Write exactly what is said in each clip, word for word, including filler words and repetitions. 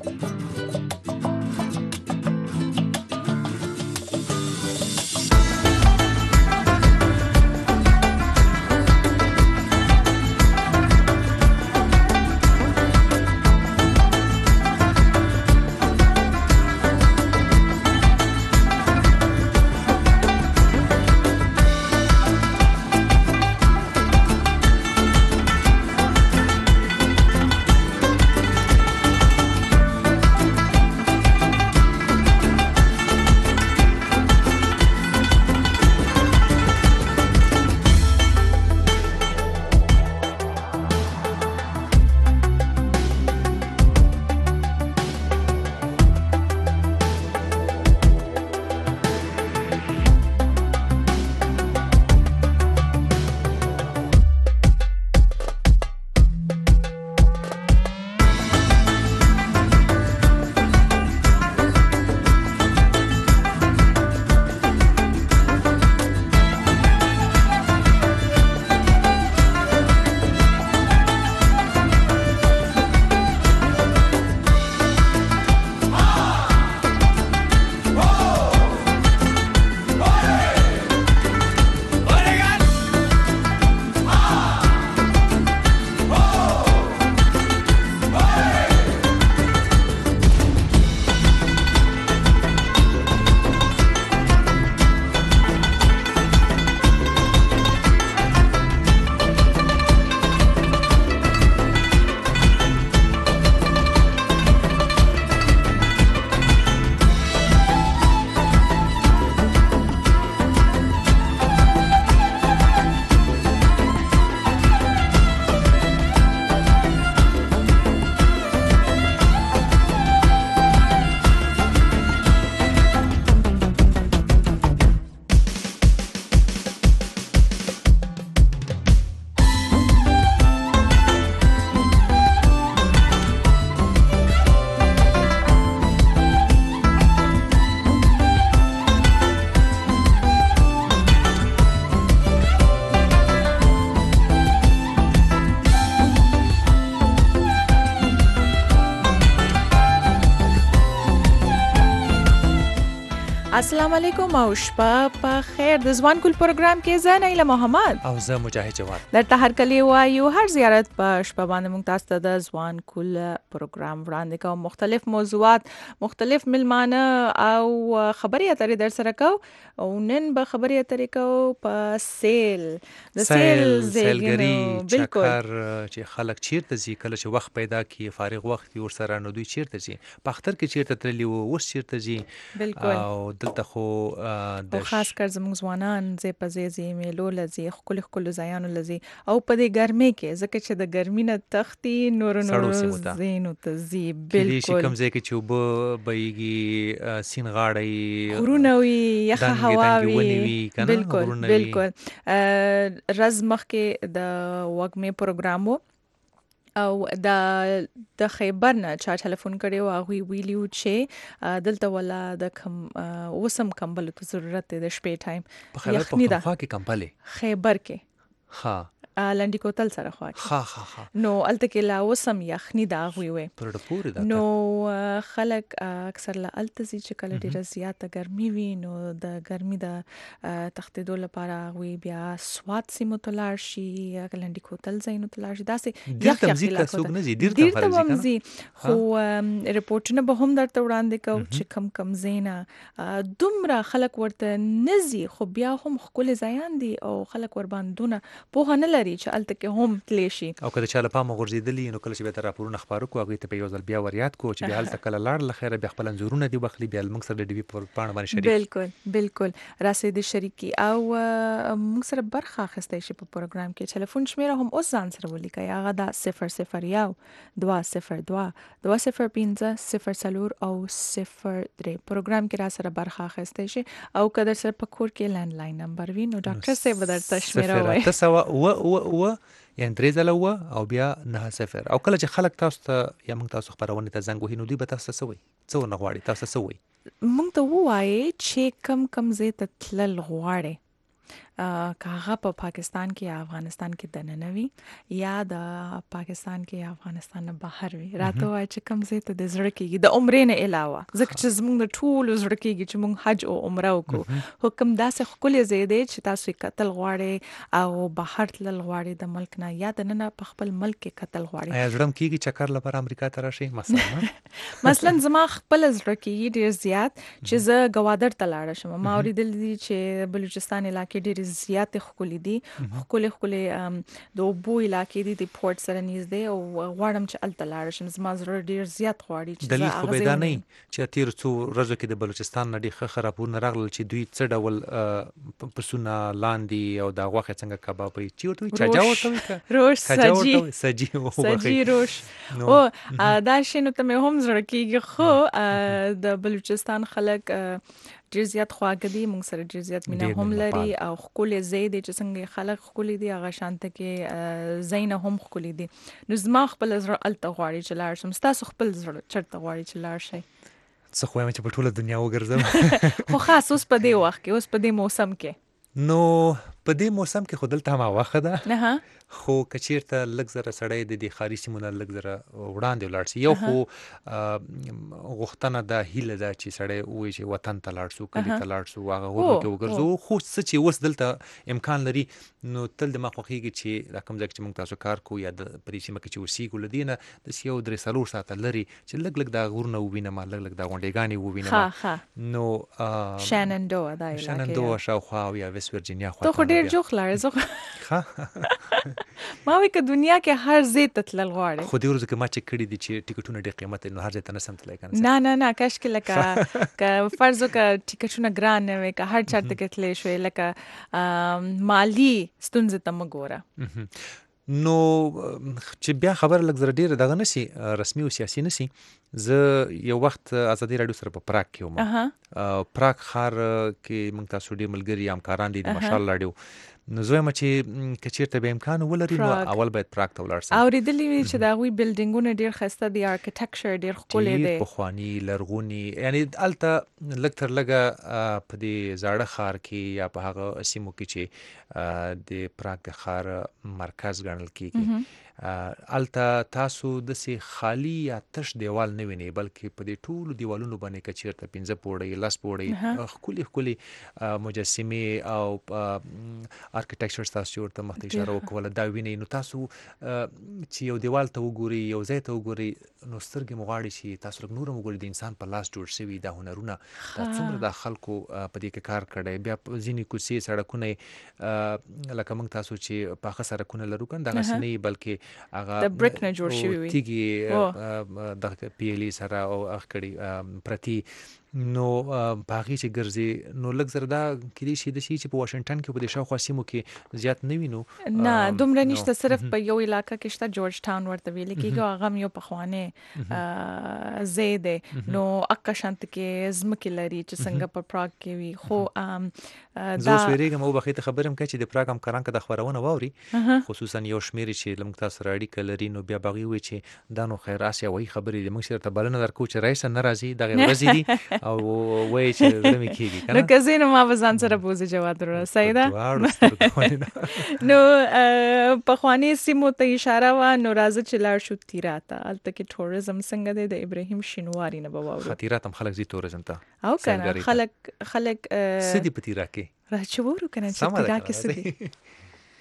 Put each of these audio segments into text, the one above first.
السلام علیکم او شپه په خیر. د ځوان کول پروګرام کې زه نیله محمد او زه مجاهد جواد درته هر کلی وایو هر زیارت په شپه باندې موږ تاسو ته د ځوان کول پروګرام وړاندې کوم. مختلف موضوعات، مختلف ملمانه او خبرې اترې در سره کوو. او نن به خبرې اترې کوو په سیل د سیل سیلګری چکر چې خلک چیرته ځي کله چې وخت پیدا کی فارغ وخت ور سره نو دوی چیرته ځي په اختر کې چیرته تللی وو اوس چیرته ځي. بالکل. او دلته خو د خاص کر زموږ ځوانان زی په زی زی میلو لزی خپل خپل ځایانو لزی او په دې ګرمي کې ځکه چې د ګرمي نه تختی نور نور زینو ته زی. بالکل. کې کوم ځای کې چې وب بېږي سین غاړی غرونه وي یخه هوا وي. بالکل بالکل. رز مخ کې د وګمه پروګرامو او د د خیبر نه چا ټلیفون کړي او هغه ویلیو چې دلته ولا د کم وسم کمبل ته ضرورت ده د شپې ټایم په خیبر پختونخوا کې کمبلې خیبر کې ها لنډی کوتل سره خوا ها ها ها نو الته کې لا وسم یخنی دا غوي وي پر د پوره ده. نو خلک اکثر لا الته چې کله ډیره زیاته ګرمي وي نو د ګرمي د تختیدو لپاره غوي بیا سوات سیمو تلار شي لنډی کوتل زینو تلار شي داسې یخ یخ لا څوک نه زی ډیر ته فرض خو ریپورتونه به هم درته وړاندې کو چې کم کم زینا دومره خلک ورته نزي خو بیا هم خپل ځایان دي او خلک ور باندې په نه چې الته کې هم تلی شي. او کله چې له پامه غورځېدلی نو کله چې به تر راپورونه خبرو کو هغه ته په یو ځل بیا وریاد کو چې بیا الته کله لاړ لخيره بیا خپل انزورونه دی بخلی بیا موږ سره د ډي وی په پاڼه باندې شریک. بالکل بالکل راسي د شریکي او موږ سره برخه اخستې شي په پروګرام کې. ټلیفون شمیره هم اوس ځان سره ولیکي هغه دا صفر صفر یو دوه صفر دوه دوه صفر پنځه صفر څلور او صفر درې پروګرام کې را سره برخه اخستې شي. او کله سره په کور کې لینډ لاین نمبر وي نو ډاکټر صاحب درته شمیره وایي تاسو و و و یعنی درې ځله و او بیا نه صفر. او کله چې خلک تاسو ته یا موږ تاسو خبرونه ته زنګ وهي نو دوی به تاسو څه وایي څه نه غواړي تاسو څه وایي موږ ته وایي چې کم کم زه ته تلل غواړي که هغه په پاکستان کې یا افغانستان کې دننه وي یا د پاکستان کې یا افغانستان نه بهر وي، راته وایي چې کوم ځای ته د زړه کېږي د عمرې نه علاوه، ځکه چې زموږ د ټولو زړه کېږي چې موږ حج او عمره وکړو. خو کوم داسې ښکلی ځای دی چې تاسو یې کتل غواړئ او بهر تلل غواړئ د ملک نه یا دننه په خپل ملک کې کتل غواړئ. آیا زړه م کېږي چکر لپاره امریکا ته راشئ مثلا؟ مثلا زما خپل زړه کېږي ډېر زیات چې زه ګوادر ته لاړه شم. ما اورېدلي دي چې بلوچستان علاقې ډېرې زیاتې ښکلي دي، ښکلې ښکلې د اوبو علاقې دي، د پورټ سره نږدې، او غواړم چې هلته لاړه شم. زما زړه ډېر زیات غواړي چې دلیل زه خو هغه به ځای دا نه ووینم. وي چې تېرو څو ورځو کې د بلوچستان نه ډېر ښه ښه راپورونه راغلل چې دوی څه ډول اه، پسونه لاندې او دا غوښې څنګه کبابوي، چې ورته وایي چجا روش ورته وایي که روش کجا ورته سجي وایي سجي سجي وبخښئ. روش نو او اه، دا شی نو ته مې هم زړه کېږي. خو اه، د بلوچستان خلک اه، ډېر زیات خواږه دي، موږ سره ډېر زیات مینه ډېر هم مېلمه لري پال. او ښکلې ځای دی چې څنګه یې خلک ښکلي دي هغه شانته کې اه، ځایونه هم ښکلي دي. نو زما خپل زړه هلته غواړي چې لاړ شم. ستاسو خپل زړه چېرته غواړي چې لاړ شئ؟ څه خو وایم چې په ټوله دنیا وګرځم. خو خاص اوس په دې وخت کې، اوس په دې موسم کې. نو په دې موسم کې خو دلته هم هوا ښه ده، نه خو که چېرته لږ زره سړی د دې ښاري سیمو نه لږ زره وړاندې ولاړ شي، یو خو اه، غوښتنه ده، هیله ده چې سړی ووایي چې وطن ته لاړ شو، کلي ته لاړ شو، هغه غرونو کې او او وګرځو. خو څه چې اوس دلته امکان لري، نو تل د ما خوښېږي چې دا کوم ځای کې چې موږ تاسو کار کوو یا د په دې سیمه کې چې اوسېږو، له دې نه داسې یو درې څلور ساعته لرې چې لږ لږ دا غرونه ووینم، لږ لږ دا غونډېګانې ووینم. ښه ښه نو اه، شانندوه دا علاقې شنندوه یا شاوخوا او یا ویسټ ورجینیا ته خو خواته نه ډېر بیا جوخ لاړې. زه خو ښه. ما وایي که دنیا کې هر ځای ته تلل غواړې. خو دې ورځو کې ما چک کړي دي چې ټیکټونه ډېر قیمت لري، نو هر ځای ته نشم تللی، که نه څنګه؟ نه نه نه کاش کې لکه که فرض وکړه ټیکټونه ګران نه وي، که هر چېرته کې تللی شوې، لکه ام، مالي ستونزې ته مه ګوره. نو چې بیا خبره لږ زره ډېره دغه نشي، رسمي او سیاسي نشي. زه یو وخت ازادي راډیو سره په پراګ کې وم. اها اه، پراګ ښار کې موږ تاسو ډېر ملګري یا همکاران دي د اها مشال راډیو. نو زه وایم چې م، که چېرته به امکان ولري نو پراګ اول باید پراګ ته ولاړ سم. اورېدلي وي چې د هغوی بلډینګونه ډېر ښایسته دي، آرکیټیکچر ډېر ښکلی ډېر دی. پخواني لرغوني، یعنی هلته لږ تر لږه اه، په دې زاړه ښار کې یا په هغه سیمو کې چې اه، د پراګ د ښار مرکز ګڼل کېږي، مهم. هلته تاسو داسې خالي یا تش دیوال نه وینئ، بلکې په دې ټولو دیوالونو باندې که چېرته پنځه پوړۍ لس پوړۍ اها اه، ښکلي ښکلي اه، مجسمې او آرکیټیکچر تاسو چې ورته مخته ډېر اشاره ښه. وکړله دا وینئ. نو تاسو اه، چې یو دیوال ته وګورئ، یو ځای ته وګورئ، نو سترګې مو غواړي چې تاسو لږ نور هم وګورئ. د انسان په لاس جوړ شوي دا هنرونه، دا څومره ښه دا خلکو اه، په دې کې کار کړی. بیا په ځینې کوڅې سړکونه یې اه، لکه موږ تاسو چې پاخه سړکونه لرو که نه، دغسې اها نه وي، بلکې هغه د بریک نه جوړ او شوي وي. تیږې او اه، دغه پیلې سره او هغه کړي اه، پرتې. نو اه، په هغې چې ګرځې، نو لږ زره دا کیدای شي داسې وي چې په واشنګټن کې په دې شاوخوا سیمو کې زیات نه وینو. نه اه، دومره نو نشته، صرف مهم. په یو علاقه کې شته، جورج ټاون ورته ویل کېږي، مهم. او هغه هم یو پخوانی مهم. اه، ځای دی. مهم. نو اکه شانته کې ځمکې لري چې مهم. څنګه په پراګ کې وي. خو مهم. ام، اه، زه دا اوس ویرېږم او بخې ته خبرې هم کوي چې د پراګ همکاران که دا خپرونه واوري، اها خصوصا یو شمېر یې چې له موږ تاسو سره اړیکه لري، نو بیا به هغوی ووایي چې دا نو خیر اسیا وایي خبرې دي، موږ چې درته بلنه درکوو چې رئیسه نه راځي، دغې ورځې دي او وایي چې زړه مې کېږي که نو نه. که ځې نو ما به ځان سره بوځې جواد وروره، په صحیح ده. دواړو سترګو ولې نه. نو اه، پخواني سیمو ته اشاره وه، نو راځه چې لاړ شو تیرا ته. هلته کې ټوریزم څنګه دی؟ د ابراهیم شینواري نه به واورو. خطیرات هم خلک ځي تورزم ته، او که نه سیلګرۍ ته. خلک خلک اه، څه دي په تیرا کې؟ را چې وورو که نه چې سمه ده تیرا که کې نه څه دي. راځئ.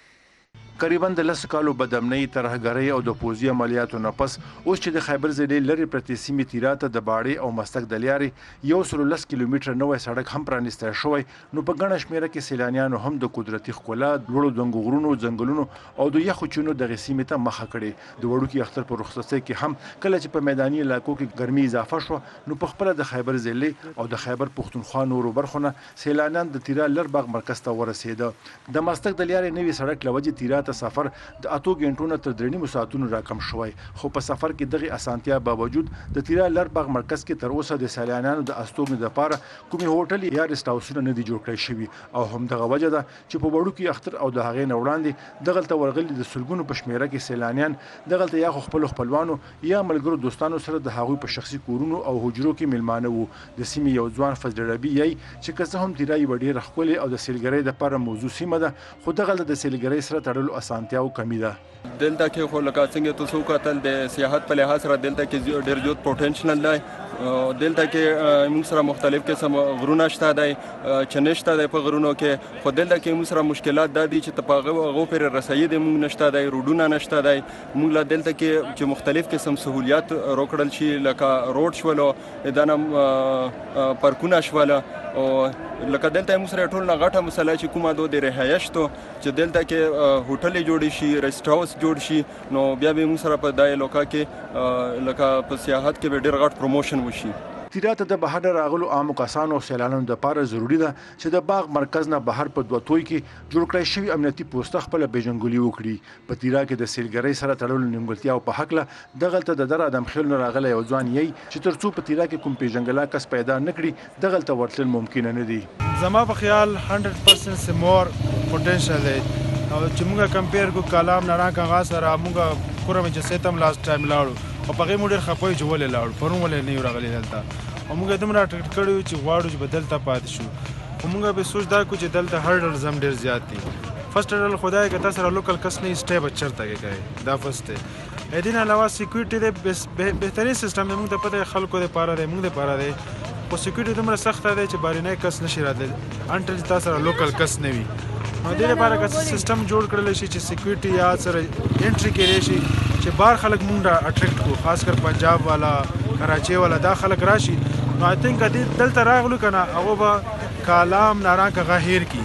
قریبا د لس کالو بدامنۍ ترهګرۍ او د پوځي عملیاتو نه پس اوس چې د خیبر ضلع لرې پرتې سیمې تیرا ته د باړې او مستک د لارې یو سل لس کیلومتره نوی سړک هم پرانیستی شوی، نو په ګڼه شمېره کې سیلانیانو هم د قدرتي ښکلا، لوړو دنګو غرونو، ځنګلونو او د یخو چینو دغې سیمې ته مخه کړې. د وړوکي اختر په رخصتۍ کې هم کله چې په میداني علاقو کې ګرمي اضافه شوه، نو په خپله د خیبر ضلع او د خیبر پښتونخوا نورو برخو نه سیلانیان د تیرا لرباغ مرکز ته ورسېده. د مستک د لارې نوي سړک له وجې تیرا ته ته سفر د اتو غنټو نه تر درې نیمو ساعتونو راکم شوی خو په سفر کې دغه اسانتیا باوجود د تیرا لربغ مرکز کې تر اوسه د سیلانیانو د استوګنې لپاره کومي هوټل یا ریسټ هاوسونه نه دي جوړ کړی شوي او هم دغه وجه ده چې په وړو کې اختر او د هغې نه وړاندې دغه ته ورغلي د سلګونو په شمیره کې سیلانیان دغه ته یا خپل خپلوانو یا ملګرو دوستانو سره د هغوی په شخصي کورونو او حجرو کې ملمانه وو د سیمې یو ځوان فضل ربی یی چې که څه هم تیرای وړي رخولي او د سیلګرۍ لپاره موضوع سیمه ده خو دغه د سیلګرۍ سره تړلو اسانتیا او کمی ده دلته کې خو لکه څنګه تاسو کتل د سیاحت په لحاظ سره دلته کې ډېر زیات پوتنشل دی دلته کې موږ سره مختلف قسم غرونه شته دی چې نشته دی په غرونو کې خو دلته کې موږ سره مشکلات دا دي چې تپاغه هغو پرې رسایي د موږ نشته دی روډونه نشته دی موږ له دلته کې چې مختلف قسم سهولیات روکړل شي لکه روډ شولو دنه پارکونه شوله او لکه دلته موږ سره ټول نه غټه مسله چې کومه دو د رهایش ته چې دلته کې هوټل جوړ شي ریسټ هاوس جوړ شي نو بیا به موږ سره په دای لوکا کې لکه په سیاحت کې به ډېر غټ پروموشن وشي تیرا ته د بهر راغلو عامو کسانو او سیلانیانو لپاره ضروری ده چې د باغ مرکز نه بهر په دوه توي کې جوړ کړی شوی امنیتي پوسټ خپل بیجنګولي وکړي په تیرا کې د سیلګرۍ سره تړلو نیمګړتیا او په حق له دغه ته د در ادم خیل نه راغلی یو ځوان یی چې ترڅو په تیرا کې کوم پیژنګلا کس پیدا نکړي دغه ته ورتل ممکن نه دي زما په خیال one hundred percent سه مور پوتنشل دی او چې موږ کمپیر کو کلام نه راکغه سره موږ کورم چې سیتم لاست ټایم لاړو او په غي موډر خپوي چې ولې لاړو پرون ولې نه راغلی دلته او موږ دمر ټکټ کړو چې غواړو چې بدلته پات شو او موږ به سوچ دا کو چې دلته هرډل زم ډیر زیات دي فرست هرډل خدای کې تاسو لوکل کس نه سټیپ چرته کې دا فرست دی دین علاوه سکیورټي د بهترین سیستم موږ ته پته خلکو د پاره دی موږ د پاره دی خو سکیورټي دومره سخت دی چې بارینه کس نشي راتلی انټل تاسو لوکل کس نه وي نو دې لپاره که سیستم جوړ کړل شي چې سکیورټي یا سره انټری کړي شي چې بار خلک مونږ اټریکټ کو خاص کر پنجاب والا کراچي والا دا خلک راشي نو آی تھنک دې دلته راغلو کنه هغه به کلام ناران کا غیر کی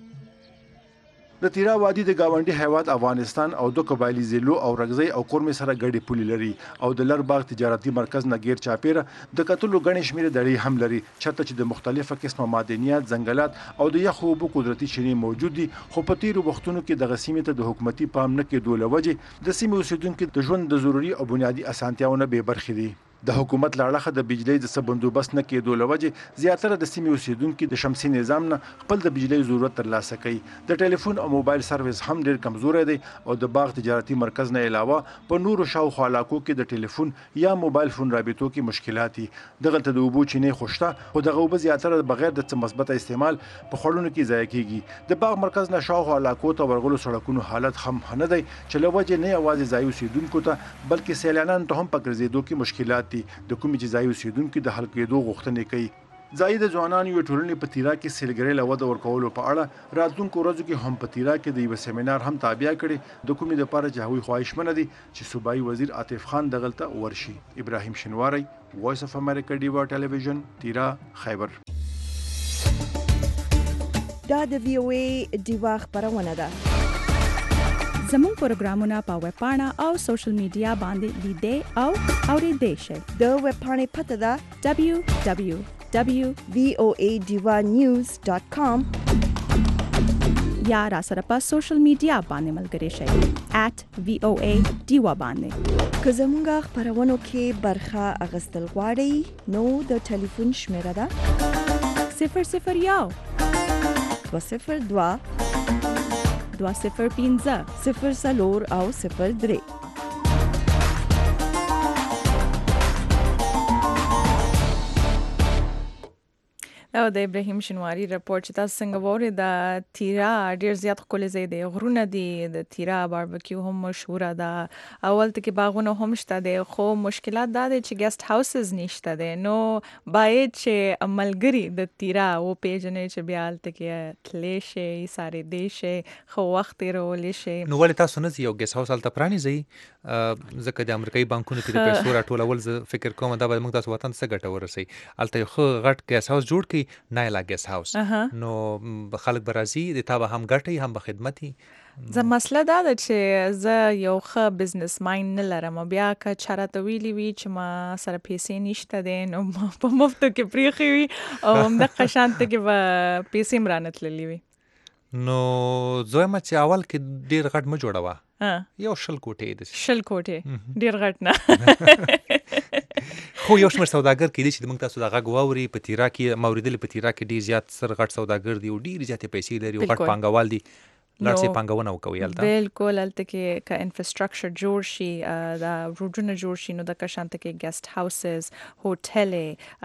د تیرا وادي د گاونډي هیواد افغانستان او د قبایلی ضلعو او رغزي او کورمې سره ګډي پولي لري او د لرباغ تجارتي مرکز نه غیر چاپیره د کتلو غني شمیر دړي هم لري چرته چې د مختلفه قسمه معدنیات ځنګلات او د یخو بو قدرتي شنی موجود دي خو په تیرو وختونو کې د غسیمه ته د حکومتي پام نه کېدو لوجه د سیمې اوسیدونکو د ژوند د ضروري او بنیادی اسانتیاونه به برخې دي د حکومت لاړه د بجلی د سبندوبست نه کېدو لوجه زیاتره د سیمې اوسیدونکو د شمسي نظام نه خپل د بجلی ضرورت ترلاسه کوي د ټلیفون او موبایل سرویس هم ډیر کمزوري دی او د باغ تجارتي مرکز نه علاوه په نورو شاوخوا علاقو کې د ټلیفون یا موبایل فون رابطو کې مشکلات دي دغه ته د اوبو چینه خوشته او دغه اوبه زیاتره بغیر د مثبت استعمال په خړونو کې ضایع کیږي د باغ مرکز نه شاوخوا علاقو ته ورغلو سړکونو حالت هم نه دی چې لوجه نه یوازې ځای اوسیدونکو ته بلکې سیلانیانو ته هم په ګرځېدو کې مشکلات دي د کومې چې ځای اوسیدونکو د حل کېدو غوښتنې کوي ځای د ځوانانو یو ټولنې په تیرا کې سیلګرۍ له وده ورکولو په اړه راتلونکو ورځو کې هم په تیرا کې د یو سیمینار هم تابع کړي د کومې لپاره چې هغوی خواهشمنه دي چې صوبایي وزیر عاطف خان دغلته ورشي ابراهیم شنواری وایس اف امریکا ډیوا ټلویزیون تیرا خیبر دا د وی او ای ډیوا خبرونه ده زموږ پروګرامونه په ویب پاڼه او سوشل میډیا باندې لیدئ او اوریدئ شئ د ویب پاڼې پته ده دبلیو دبلیو دبلیو وی او ای ډیوا نیوز ډاٹ کام یا را سره په سوشل میډیا باندې ملګري شئ ایٹ وی او ای ډیوا باندې که زموږ خبرونو کې برخه اخیستل غواړئ نو د ټلیفون شمیره ده صفر صفر یو دوه صفر دوه دوه صفر پنځه صفر څلور او صفر درې او د ابراهیم شنواری رپورت چې تاسو څنګه ووري د تیرا ډیر زیات خپل ځای دی غرونه دي د تیرا باربیکیو هم مشهوره ده اول ته کې باغونه هم شته دي خو مشکلات دا دي چې ګیسټ هاوسز نشته دي نو باید چې عملګری د تیرا او پیژنې چې بیا الته کې تلې شي ساري دي شي خو وخت رول شي نو ولې تاسو نه یو ګیس هاوس الته پرانی زی ځکه د امریکایي بانکونو کې د پیسو راټولول ز فکر کوم دا به موږ تاسو وطن څخه ګټه ورسي الته خو غټ ګیس هاوس جوړ کی نایلا ګیس هاوس نو خلک برازي د تابه هم ګټي هم به خدمتي زه مسله دا ده چې زه یو ښه بزنس ماین نه لرم بیا که چاراته ویلی وي چې ما سره پیسې نشته دی نو په مفتو کې پریښې وي او همدغه شانته کې به پیسې م رانه تللي وي نو زویم چې اول کې ډیر غټ م جوړوا ها یو شل کوټې د شل کوټې ډیر غټ نه خو یو شمېر سوداګر کې دي چې موږ تاسو د غږ واوري په تیرا کې موریدل په تیرا کې ډیر زیات سر غټ سوداګر دي او ډیر زیات پیسې لري او غټ پانګوال دي لړ سي پانګونه وکوي البته بالکل البته کې ک انفراستراکچر جوړ شي دا روډونه جوړ شي نو د کشانت کې ګیسټ هاوسز هوټل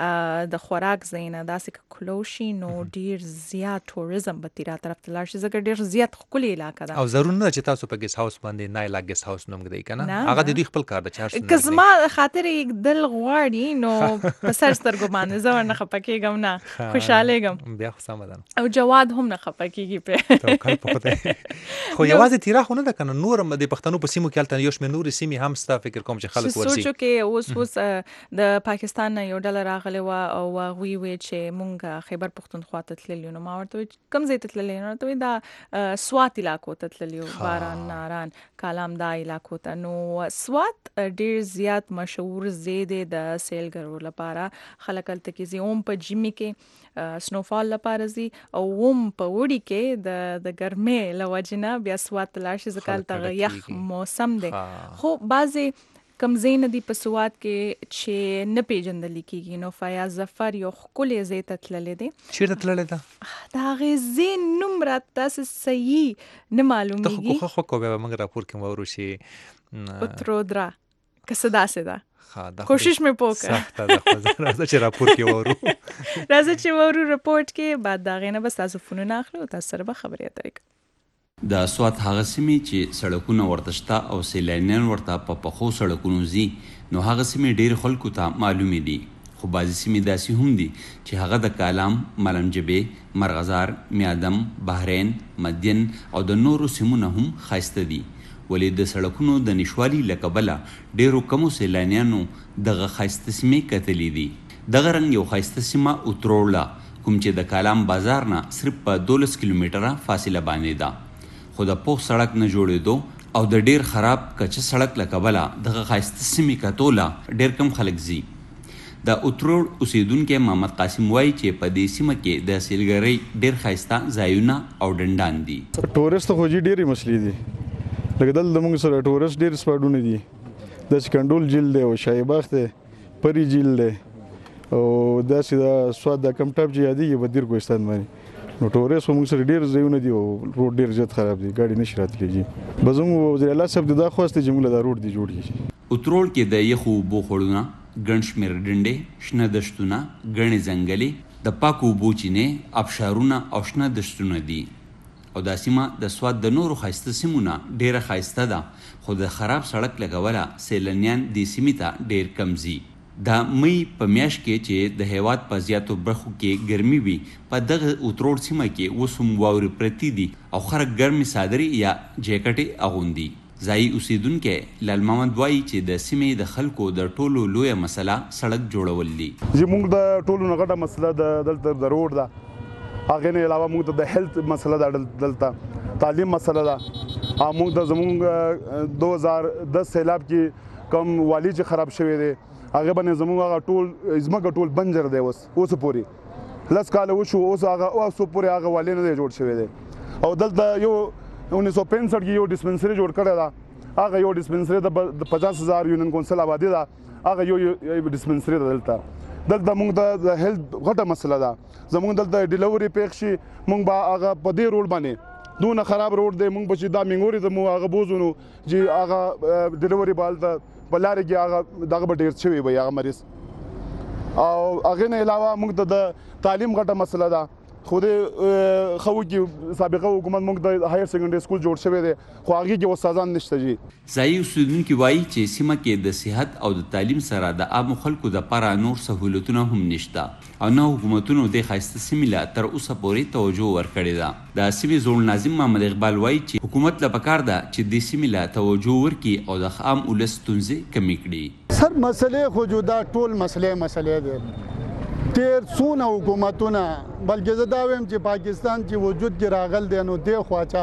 د خوراک زینه داسې کلو شي نو ډیر زیات ټوریزم به تیرا طرف ته لاړ شي ځکه ډیر زیات خولي علاقه ده او ضرور نه چې تاسو په ګیسټ هاوس باندې نه لا ګیسټ هاوس نوم دی کنه هغه د دوی خپل کار د چارج نه کزما خاطر یک دل غواړي نو په سر سترګو باندې زور نه خپکیږم نه خوشاله ګم بیا خو سمدان او جواد هم نه خپکیږي په توکل په خدای خو یوازې تیرا خو نه ده کنه نور د پښتنو په سیمو کې الته یو شمېر نورې سیمې هم ستا فکر کوم چې خلک ورسي سوچو کې اوس اوس د پاکستان نه یو ډله راغلی و او هغوی وی چې مونږ خیبر پښتونخوا ته تللی نو ما ورته کوم ځای ته تللی نو ورته دا سوات علاقو ته تللی باران ناران کالام دا علاقو ته نو سوات ډیر زیات مشهور ځای دی د سیلګرو لپاره خلک هلته کې ځي هم په ژمي کې سنوفال لپاره ځي او هم په وړي کې د د ګرمۍ له وجې نه بیا سوات ته لاړ شي ځکه هلته یخ موسم دی خو بعضې کم ځای نه دي په سوات کې چې نه پیژندل کېږي نو فیاض ظفر یو ښکلی ځای ته تللی دی چېرته تللی ده د هغې ځای نوم راته داسې صحیح نه معلومیږي ته خو کو بیا موږ راپور کې وورو چې اترودرا که څه داسې ده کوشش مې وکړه سخته ده خو راځه چې راپور کې وورو راځه چې وورو رپورټ کې بعد د هغې نه به ستاسو فونونه اخلو او تاسو سره به خبرې اترې کوو د سوات هغه سیمې چې سړکونه ورته شته او سیلانیان ورته په پخو سړکونو ځي نو هغه سیمې ډېر خلکو ته معلومې دي خو بعضې سیمې داسې هم دي چې هغه د کالام ملنجبې مرغزار میادم بحرین مدین او د نورو سیمو نه هم ښایسته دي ولې د سړکونو د نشوالي له کبله ډېرو کمو سیلانیانو دغه ښایسته سیمې کتلي دي دغه رنګ یو ښایسته سیمه اتروړه کوم چې د کالام بازار نه صرف په دولس کیلومتره فاصله باندې ده خو د پوخ سړک نه جوړېدو او د ډیر خراب کچه سړک له کبله دغه ښایسته سیمې کتوله ډیر کم خلک ځي د اتروړ اوسیدونکی محمد قاسم وایي چې په دې سیمه کې د سیلګرۍ ډیر ښایسته ځایونه او ډنډان دي ټورست خو جي ډېرې مسلې دي لکه دلته موږ سره ټورست ډېر سپاټونه دي د سکنډول جیل دی او شاهي باغ دی پری جیل دی او داسې د سوات د کم ټاپ چې یادېږي په دیر کوهستان باندې نو ټورست خو موږ سره ډېر ځایونه دي او روډ ډېر زیات خراب دي ګاډي نشي راتللی به زموږ وزیر الله صاحب د دا خواست دی چې موږ له دا روډ دي جوړ کړي اتروړ کې د یخو اوبو خوړونه ګڼ شمېر ډنډې شنه دشتونه ګڼې ځنګلې د پاکو اوبو چینې ابشارونه او شنه دشتونه دي او دا سیمه د سوات د نورو ښایسته سیمو نه ډېره ښایسته ده خو د خراب سړک له کبله سیلانیان دې سیمې ته ډېر کم ځي د مۍ په میاشت کې چې د هیواد په زیاتو برخو کې ګرمي وي په دغه اتروړ سیمه کې اوس هم واورې پرتې دي او خلک ګرمې صادرې یا جیکټې اغوندي ځایي اوسیدونکی لال محمد وایي چې د سیمې د خلکو د ټولو لویه مسله سړک جوړول دي زموږ د ټولو نه غټه مسله د دلته د روډ ده هغې نه علاوه موږ ته د هیلث مسله ده دلته تعلیم مسله ده او موږ د زموږ دو هزار دس سیلاب کې کم والی چې خراب شوی دی هغه باندې زموږ هغه ټول ځمکه ټول بنجر دی اوس اوس پورې لس کاله وشو اوس هغه اوس پورې هغه والی نه دی جوړ شوی دی او دلته یو انیس سو پینسઠ کې یو ډسپنسري جوړ کړی ده هغه یو ډسپنسري د پچاس هزار یونین کونسل آبادي ده هغه یو ډسپنسري ده دلته دلته موږ د هیلث غټه مسله ده زموږ دلته ډیلیوري پېښ شي موږ به هغه په دې روډ باندې دونه خراب روډ دی موږ به چې دا منګوري ته مو هغه بوځو نو چې هغه ډیلیوري به هلته په لارې کې هغه دغه به ډېر شوی وي هغه مریض او هغې نه علاوه موږ ته د تعلیم غټه مسله ده خو د ښه وکړي سابقه حکومت موږ د هایر سیکنډري سکول جوړ شوی دی خو هغې کې استادان نشته جي ځایي اوسیدونکي وایي چې سیمه کې د صحت او د تعلیم سره د عامو خلکو دپاره نور سهولتونه هم نشته او نه حکومتونو دې ښایسته سیمې له تر اوسه پورې توجه ورکړې ده د سیمې زوړ ناظم محمد اقبال وایي چې حکومت له پکار ده چې دې سیمې له توجه ورکړي او د عام ولس ستونزې کمې کړي سر مسلې خو جدا ټول مسلې مسلې دي تیر څونه حکومتونه بلکې زه دا وایم چې پاکستان چې وجود کې راغل دی نو دې خواچا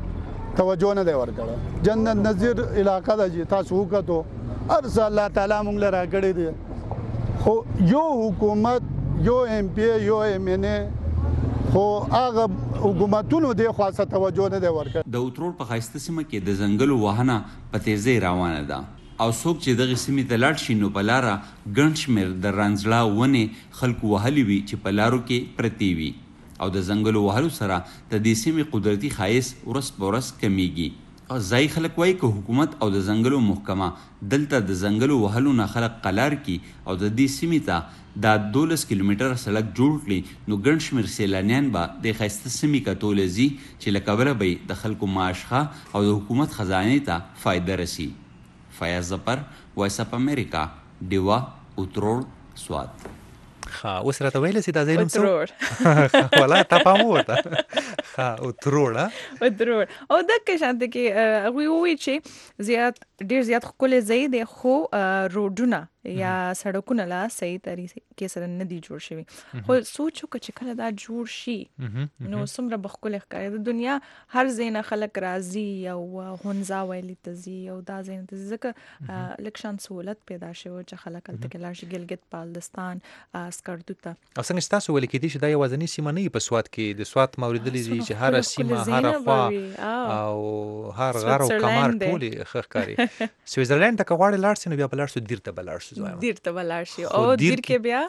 توجه نه دی ورکړی جنت نظیر علاقه ده چې تاسو وکتو هر څه الله تعالی موږ له راکړی دی خو یو حکومت یو ایم پی یو ایم این ای خو هغه حکومتونو دې خاصه توجه نه دی ورکړی. د اتروړ په ښایسته سیمه کې د ځنګلو وهنه په تیزۍ روانه ده او څوک چې دغې سیمې ته لاړ شي نو په لاره ګڼ شمېر د رانځړه ونې خلکو وهلي وي چې په لارو کې پرتې وي او د ځنګلو وهلو سره د دې سیمې قدرتي ښایست ورځ په ورځ کمیږي. ځایي خلک وایي که حکومت او د ځنګلو محکمه دلته د ځنګلو وهلو نه خلک قلار کړي او د دې سیمې ته دا دولس کیلومتره سړک جوړ کړي نو ګڼ شمېر سیلانیان به د ښایسته سیمې کتولی ځي چې له کبله به یې د خلکو معاشخه او د حکومت خزانې ته فایده رسي. فیاض ظفر، وایس اف امریکا، ډیوا، اتروړ، سوات. ښه اوس راته ویلی سي دا ځای نوم څه ولا تا پام ورته ښه اتروړ اتروړ او دغه شانته کې هغوی ووایي چې زیات ډېر زیات ښکلی ځای دی خو روډونه یا سړکونه لا صحیح طریقې سره نه دي جوړ شوي. خو سوچ وکړه چې کله دا جوړ شي نو څومره به ښکلی ښکاري. د دنیا هر ځای نه خلک راځي او غونځا ویلي ته ځي او دا ځای نه ته ځي ځکه لږ شان سهولت پیدا شوی چې خلک هلته کې لاړ شي ګلګت بالتستان سکردو ته. او څنګه چې تاسو ویل کېدای شي دا یوازینۍ سیمه نه وي په سوات کې. د سوات ما اورېدلي دي چې هره سیمه هره خوا او هر غر او کمر ټولې ښه ښکاري. سویزرلینډ ته که غواړې لاړ سې نو بیا به لاړ شو دیر ته به لاړ شو دیر ته به لاړ شي او دیر کې بیا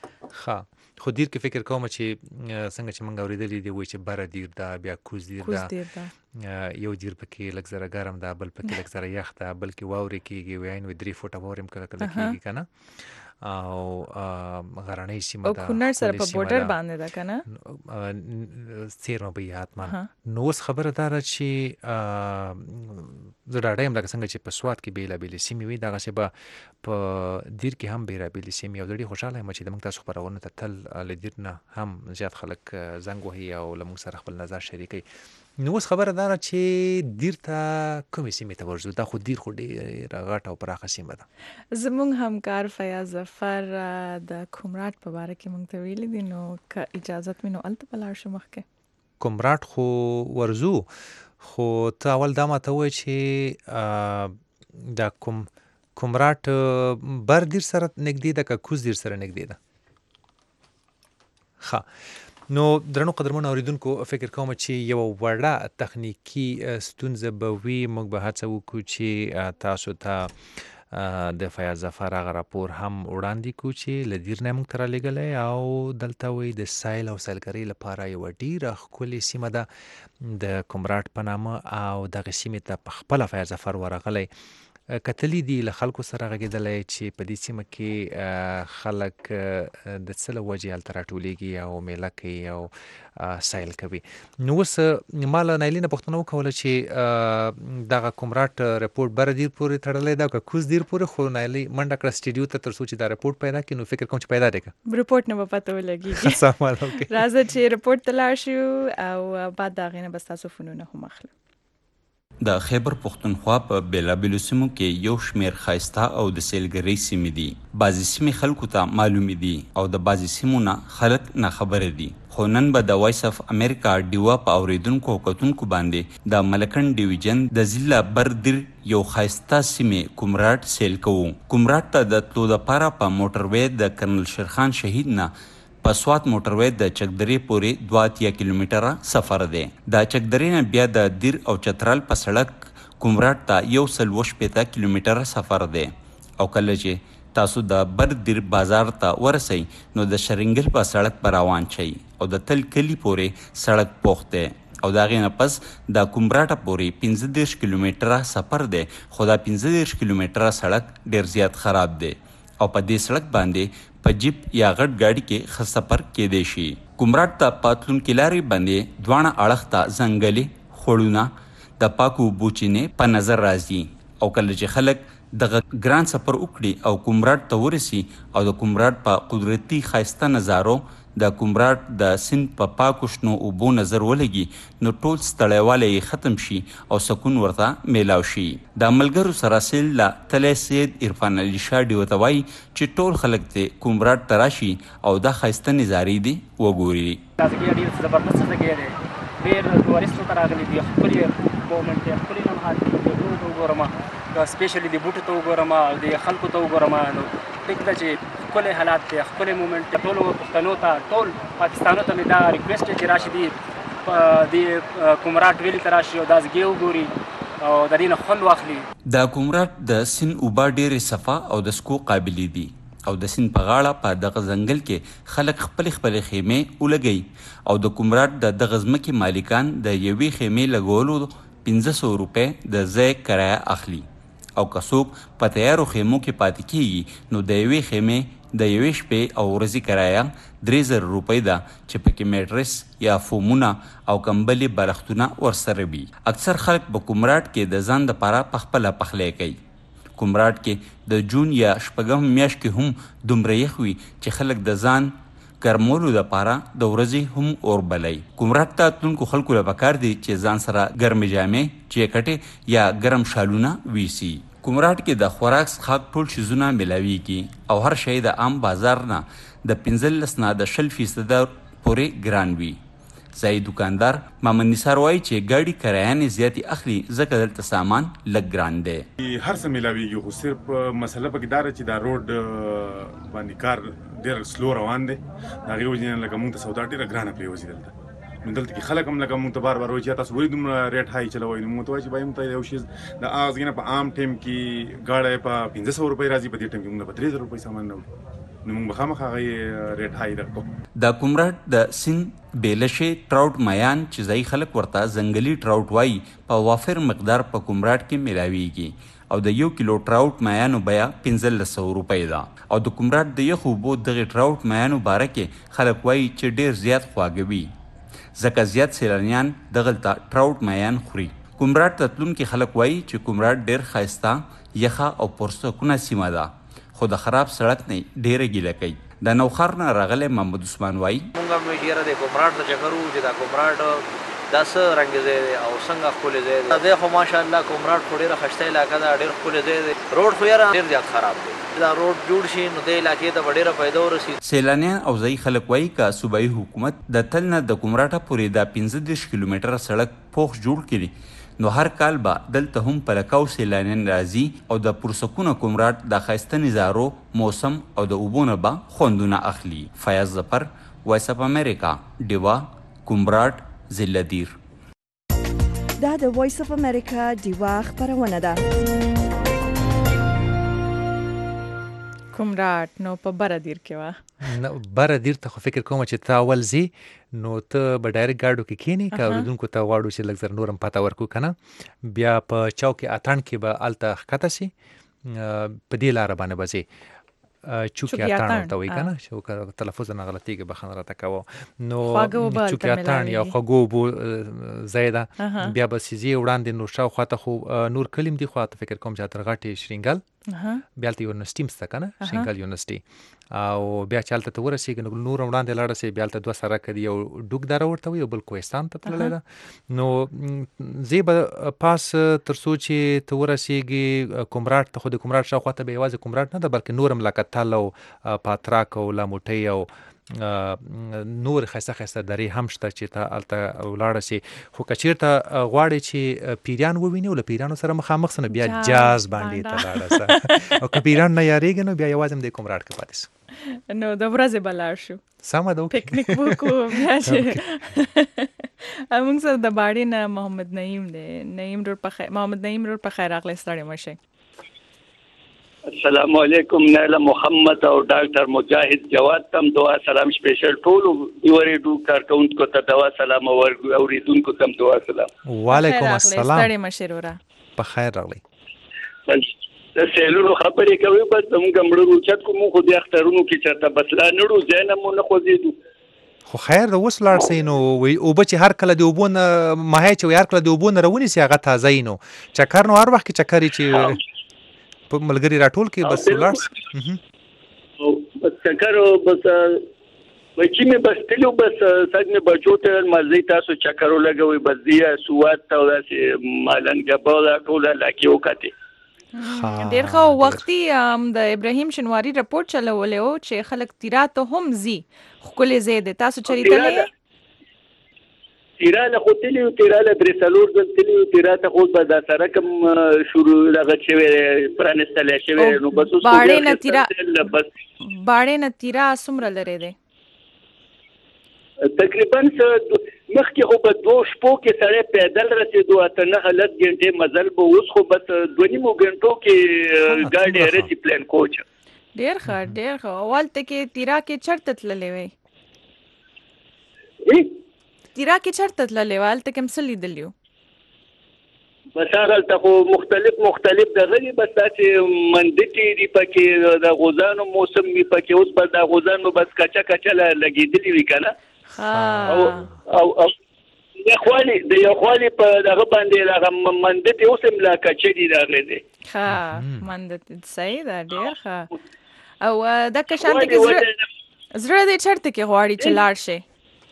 ښه خو دیر کې فکر کوم چې څنګه چې موږ اورېدلي دي وایي چې بره دیر ده بیا کوز دیر ده. یو دیر پکې لږ زره ګرم ده بل پکې لږ زره یخ ده بل کې واورې کېږي وایي نو درې فوټه واورې هم کله کله کېږي که نه او غرنۍ سیمه ده او کونړ سره په بورډر باندې ده که نه څیرمه به یې حتما. نو اوس خبره دا ده چې زه ډاډه یم لکه څنګه چې په سوات کې بېلابېلې سیمې وي دغسې به په دیر کې هم بېلابېلې سیمې او زه ډېر خوشحاله یم چې د موږ تاسو خپرونو ته تل له دیر نه هم زیات خلک زنګ وهي او له موږ سره خپل نظر شریکوي. نو اوس خبره دا ده چې دیر ته کومې سیمې ته ورځو؟ دا خو دیر خو ډېره غټه او پراخه سیمه ده. زموږ همکار فیاض ظفر د کومراټ په باره کې موږ ته ویلي دي نو که اجازت مې نو هلته به لاړ شو مخکې. کومراټ خو ورځو خو ته اول دا ماته ووایه چې دا کوم کومراټ بر دیر سره نږدې ده که کوز دیر سره نږدې ده؟ ښه نو درنو قدرمنو اورېدونکو فکر کوم چې یوه وړه تخنیکي ستونزه به وي. موږ به هڅه وکړو چې تاسو ته د فیاض ظفر هغه راپور هم وړاندې کړو چې له دیر نه یې موږ ته رالیږلی او دلته وایي د سیل او سیلګرۍ لپاره یوه ډېره ښکلې سیمه ده د کومراټ په نامه او دغې سیمې ته په خپله فیاض ظفر ورغلی کتلی دي له خلکو سره غږېدلی چې په دې سیمه کې خلک د څه له وجې هلته راټولېږي او میله کوي او سیل کوي. نو اوس ما له نایلې نه پوښتنه وکوله چې دغه کومراټ رپورټ بره دیر پورې تړلی ده که کوز دیر پورې؟ خو نایلې منډه کړه سټډیو ته تر څو چې دا رپورټ پیدا کړي نو فکر کوم چې پیدا دی که رپورټ نه به پته ولګېږي. راځه چې رپورټ ته لاړ شو او بعد د هغې نه به ستاسو فونونه هم اخلو. د خیبر پښتونخوا په بېلابېلو سیمو کې یو شمېر ښایسته او د سیلګرۍ سیمې دي. بعضې سیمې خلکو ته معلومې دي او د بعضې سیمو نه خلک ناخبره دي. خو نن به د وایس اف امریکا ډیوا په اورېدونکو او کتونکو باندې د ملکن ډیویژن د ضلع بردیر یو ښایسته سیمې کومراټ سیل کوو. کومراټ ته د تلو دپاره په موټروی د کرنل شیرخان شهید نه په سوات موټروی د چکدرې پورې دوه اتیا کیلومتره سفر دی. د چکدرې نه بیا د دیر او چترال په سړک کومراټ ته یو سل اووه شپېته کیلومتره سفر دی او کله چې تاسو د بردیر بازار ته ورسئ نو د شرنګل په سړک به روان شئ او د تل کلي پورې سړک پوخ دی او د هغې نه پس د کومراټه پورې پنځه دېرش کیلومتره سفر دی خو دا پنځه دېرش کیلومتره سړک ډېر زیات خراب دی او په دې سړک باندې په جیپ یا غټ gaړي کې ښه سفر کیدی شي. کومراټ ته په تلونکي لارې باندې دواړه اړخ ته ځنګلې خوړونه د پاکو اوبو چینې په نظر راځي او کله چې خلک دغه ګران سفر وکړي او کومراټ ته ورسي او د کومراټ په قدرتي ښایسته نظارو د کومراټ د سیند په پاکو شنو اوبو نظر ولګي نو ټول ستړیوالی یې ختم شي او سکون ورته میلاو شي. د ملګرو سره سیل له تلی سید عرفان علي شاه ډیو ته وایي چې ټول خلک دې کومراټ ته راشي او دا ښایسته نظارې دې وګوري. تازګي ډېر زبردست ځای دی، ډېر ټورسټو ته راغلي دي، ښکلې مومنټ دی، ښکلې لمحات دي. ټولو ته وګورم، سپیشلي د بوټو ته وګورم او د خلکو ته وګورم نو ټیک ده چې ښکلی حالات دی، ښکلی مومنټ دی. ټولو پښتنو ته، ټول پاکستانو ته مې دا ریکویسټ دی چې راشي دي د کومراټ ویلي ته راشي او دا ځګې وګوري او د دې نه خوند واخلي. د کومراټ د سیند اوبه ډېرې صفا او د سکو قابلې دي او د سیند په غاړه په دغه ځنګل کې خلک خپلې خپلې خیمې ولګوي او د کومراټ د دغه ځمکې مالکان د یوې خیمې لګولو پنځه سوه روپۍ د ځای کرایه اخلي او که څوک په تیارو خیمو کې پاتې کیږي نو د یوې خیمې د یوې شپې او ورځې کرایه درې زره روپۍ ده چې پکې میټرس یا فومونه او کمبلې بالښتونه ورسره وي. اکثر خلک په کومراټ کې د ځان دپاره پخپله پخلی کوي. کومراټ کې د جون یا شپږم میاشت کې هم دومره یخ وي چې خلک د ځان ګرمولو دپاره د ورځې هم اور بلی. کومراټ ته تلونکو خلکو له پکار دی چې ځان سره ګرمې جامې، جیکټې یا ګرم شالونه ویسي. کومراټ کې د خوراک څښاک ټول شیزونه میلاویږي او هر شی د عام بازار نه د پنځلس نه د شل فیصده پورې ګران وي. ځایي دوکاندار مامن نثار وایي چې ګاډي کرایانې زیاتې اخلي ځکه دلته سامان لږ ګران دی. هر څه میلاویږي خو صرف مسله پکې دا ده چې دا روډ باندې کار ډېر سلو روان دی. د هغې وجې نه لکه مونږ ته سودا ډېره ګرانه پرېوځي دلته. نو دلته کې خلک هم لکه مونږ ته بار بار وایي چې تاسو ولې دومره ریټ های چلوئ. نو مونږ ته وایي چې بای مونږ ته یو شی د هغه ځای نه په عام ټایم کې ګاډی په پنځه سوه روپۍ راځي، په دې ټایم کې مونږ په درې زره روپۍ سامان راوړو. نو مونږ به خامخا هغه ریټ های درکړو. د کومراټ د سیند بیلشې ټراوټ میان چې ځایي خلک ورته ځنګلي ټراوټ وایي په وافر مقدار په کومراټ کې میلاویږي او د یو کیلو ټراوټ میانو بیه پنځلس سوه روپۍ ده. او د کومراټ د یخو اوبو دغې ټراوټ میانو باره کې خلک وایي چې ډېر زیات خواږه وي ځکه زیات سیلانیان دغلته ټراوټ میان خوري. کومراټ ته تلونکي خلک وایي چې کومراټ ډېر ښایسته، یخه او پرسکونه سیمه ده خو د خراب سړک نه ډېره ګیله کوي. د نوښار نه راغلی محمد عثمان وایي مونږ هم ډېره د کومراټ د چکر وو چې دا کومراټ دا څه رنګ ځای دی او څنګه ښکلی ځای دی. دی خو ماشاءالله کومراټ خو ډېره ښایسته علاقه ده، ډېر ښکلی ځای دی. روډ خو یاره ډېر زیات خراب دی. دا روډ جوړ شي نو دې علاقې ته به ډېره فایده ورسي. سیلانیان او ځایي خلک وایي که صوبایي حکومت د تل نه د کومراټه پورې دا پنځه دېرش کیلومتره سړک پوخ جوړ کړي نو هر کال به دلته هم په لکاو سیلانیان راځي او د پرسکونه کومراټ د ښایسته نظارو، موسم او د اوبو نه به خوندونه اخلي. فیاض ظفر، وایس اف امریکا، ډیوا، کومراټ، ضلع دیر. دا د وایس اف امریکا ډیوا خپرونه ده. کومراټ نو په بره دیر کې وه. نه بره دیر ته خو فکر کوم چې ته اول ځي نو ته به ډایرکټ ګاډو کې کښېنې که اورېدونکو ته غواړو چې لږ زر نور هم پته ورکړو که نه، بیا په چوک اتڼ کې به هلته ښکته سي، په دې لاره باندې به ځې. چوکي اتڼ ورته وایي که نه، چې تلفظ نه غلطېږي بخښنه راته کوه. نو چوکي اتڼ یا خوږو اوبو ځای ده. بیا به سیزې وړاندې نو شاوخوا ته خو نور کلي هم دي، خو ته فکر کوم چې ترغټې شرینګل بیا هلته یونیورسټي هم شته که نه، شرینګل یونیورسټي. او بیا چې هلته ته ورسېږي نو نور وړاندې لاړه سې، بیا هلته دوه سړکه دي، یو ډوک دره ورته وایي او بل کوهستان ته تللی ده. نو ځې به پاس تر څو چې ته ورسېږي کومراټ ته، خو د کومراټ شاوخوا ته به یوازې کومراټ نه ده بلکې نور هم لکه تل او پاتراک او لاموټۍ او نور ښایسته ښایسته درې هم شته چې ته هلته ولاړه سې. خو که چېرته غواړې چې پیریان ووینې او له پیریانو سره مخامخ سه نو بیا جاز باندې ته لاړه سه. او که پیریان نه یارېږې نو بیا یوازې هم د کومراټ کې پاتې سه. نو د ورځې به لاړ شو، سمه ده، پکنیک وکړو. بیا چې موږ سره د باړې نه محمد نعیم دی. نعیم رور په خیر، محمد نعیم رور په خیر راغلی، ستړی مه شئ. السلام علیکم. نیله محمد او ډاکټر مجاهد جواد تم دعا سلام سپیشل ټولو یوریډو کارکونکو ته دعا سلام او اوریدونکو تم دعا سلام. وعلیکم السلام. ستړی مه شئ وروره، په خیر راغلی. د سیلونو خبرې کوي، بس زموږ مړو اوچت کوو، خو د اخترونو کې چېرته بس لا نړو ځای نه مو نه خوځېدو. خو خیر د اوس لاړ سئ نو اوبه چې هر کله د اوبو نه ماهی چې هر کله د اوبو نه راونیسي هغه تازه وي. نو چکر نو هر وخت کې چکر چې په ملګري راټول کې بس ولاړ سئ. بس چکر بس بچی مې بس تلو بس سګ مې بچو ته مزي تاسو چکر ولګوي بس دی سوات ته داسې مالنګ په ټول علاقې وکړي. ډېر ښه وختي د ابراهیم شنواري رپورټ چلولی و چې خلک تیرا ته هم ځي، ښکلی ځای دی. تاسو چېرې تللی؟ تیراله خو تلي تیراله درې څلور ځل تلي تیراته خو به دا سره کوم شروع دغه شوی پرانستل شوی نو بس اوس باړې نه تیرا باړې نه تیرا څومره لري دی تقریبا مخکې خو په دوه شپو کې سړی پیدل رسېدو اته نه لس ګنټې مزل به اوس خو بس دوه نیمو ګنټو کې ګاډی رسي پلان کوچ ډېر ښه ډېر ښه اولته کې تیرا کې چرته تللی وی تیرا کې چرته تللی وی هلته کې م څه لیدلي وو بس هغلته خو مختلف مختلف دغه دي بس داسې مندټې دي پکې د غوزانو موسم وي پکې اوس بس د غوزانو بس کچه کچه لګېدلي وي که نه او او او یخوالي د یخوالي په دغه باندې دغه مندټې اوس هم لا کچه دي دغه دي ښه مندټې صحیح ده ډېر ښه او دکه شانته کې زړه زړه دې چرته کې غواړي چې لاړ شي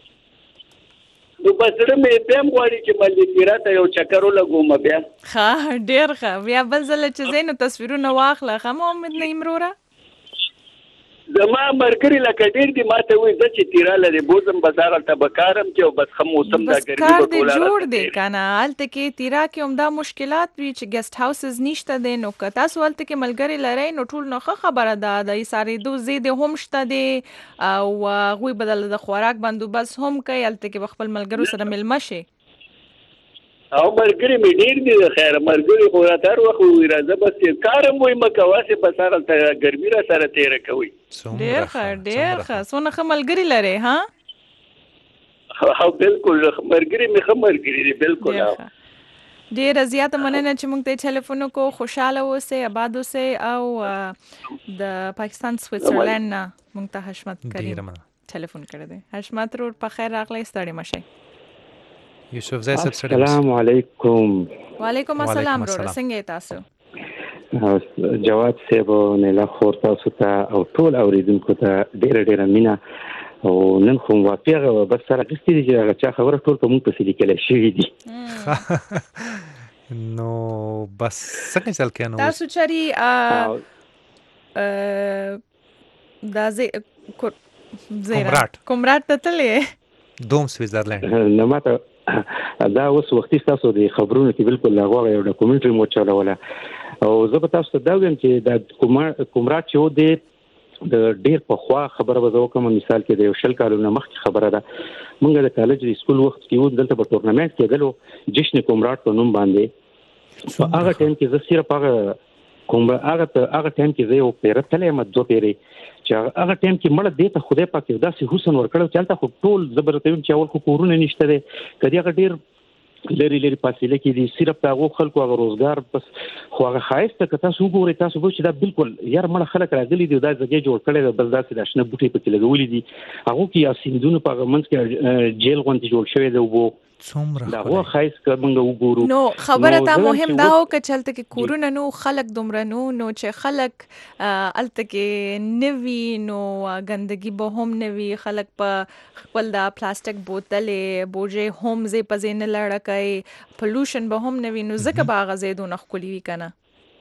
نو بس زړه مې بیا هم غواړي چې ملګري ته یو چکر ولګوم بیا ښه ډېر ښه بیا بل ځله چې ځې نو تصویرونه واخله ښه مو امید نه یم وروره زما ملګري لکه ډېر دي ما ته وایي زه چې تیراله دی بوځم بس هغلته به کارم کې او بس ښه موسم دا ګرمي کار دې جوړ دی که نه هلته کې تیرا کې همدا مشکلات وي چې ګیسټ هاوسز نشته دی نو که تاسو هلته کې ملګري لرئ نو ټول نو ښه خبره ده د ایسارېدو ځای دې هم شته دی او هغوی به د خوراک بندوبست هم کوي هلته کې به خپل ملګرو سره میلمه شي او ملګري مې ډېر دي د خیره ملګري خو راته هر وخت وایي راځه بس کار هم وایي مه کوه هسې بس هلته ګرمي را سره تېره کوئ ډېر ښه ډېر ښه څونه ښه ملګري لرئ ها او بالکل ملګري مې ښه ملګري دي بالکل ډېره زیاته مننه چې موږ ته ټلیفون وکړو خوشحاله اوسئ آباد اوسئ او د پاکستان سویټزرلینډ نه موږ ته حشمت کریم ټلیفون کړی دی حشمت رور په خیر راغلی ستړي مه شئ یوسف زای صاحب سره السلام علیکم وعلیکم السلام وروره څنګه یې تاسو جواد صاحب او نیلا خور تاسو ته او ټول اوریدونکو ته ډېره ډېره مینه او نن خو موافقه بس سره غوښتي دي چې هغه چا خبره ټول په موږ پسې لیکلی شوي دي نو بس څنګه چل کې نو تاسو چرې دا زه کومراټ کومراټ ته تللی دوم سویټزرلینډ نه ماته دا اوس وختي تاسو د خبرونو کې بالکل هغه یو ډاکومنټري مو چلوله او زه به تاسو ته دا وایم چې دا کومراټ چې و دی د ډېر پخوا خبره به زه وکړم مثال کې د یو شل کالو نه مخکې خبره ده موږ د کالج د سکول وخت کې وو دلته به ټورنمنټ کېدلو جشن کومراټ په نوم باندې په هغه ټایم کې زه صرف هغه کوم هغه هغه ټایم کې زه یو پیره تللی یم دوه پیرې چې هغه ټایم کې مړه دې ته خدای پاک یو داسې حسن ورکړی چې هلته خو ټول زه به درته وایم چې اول خو کورونه نشته دی که دې هغه ډېر لري لري فاصله کې دي صرف د هغو خلکو هغه روزګار بس خو هغه ښایسته که تاسو وګورئ تاسو به چې دا بالکل یار مړه خلک راغلي دي دا ځای جوړ کړی دی بس داسې دا شنه بوټي پکې لګولي دي هغو کې یا سیندونه په هغه منځ کې جیل غوندې جوړ شوی دی اوبو څومره دا هغه ښایست که موږ وګورو نو خبره تا مهم دا و که چې هلته کې کورونه نو خلک دومره نو نو چې خلک هلته کې نه وي نو ګندګي به هم نه وي خلک په خپل دا پلاستیک بوتلې بوجې هم ځای په ځای نه لړه کوي پلوشن به هم نه وي نو ځکه به هغه ځای دونه ښکلي وي که نه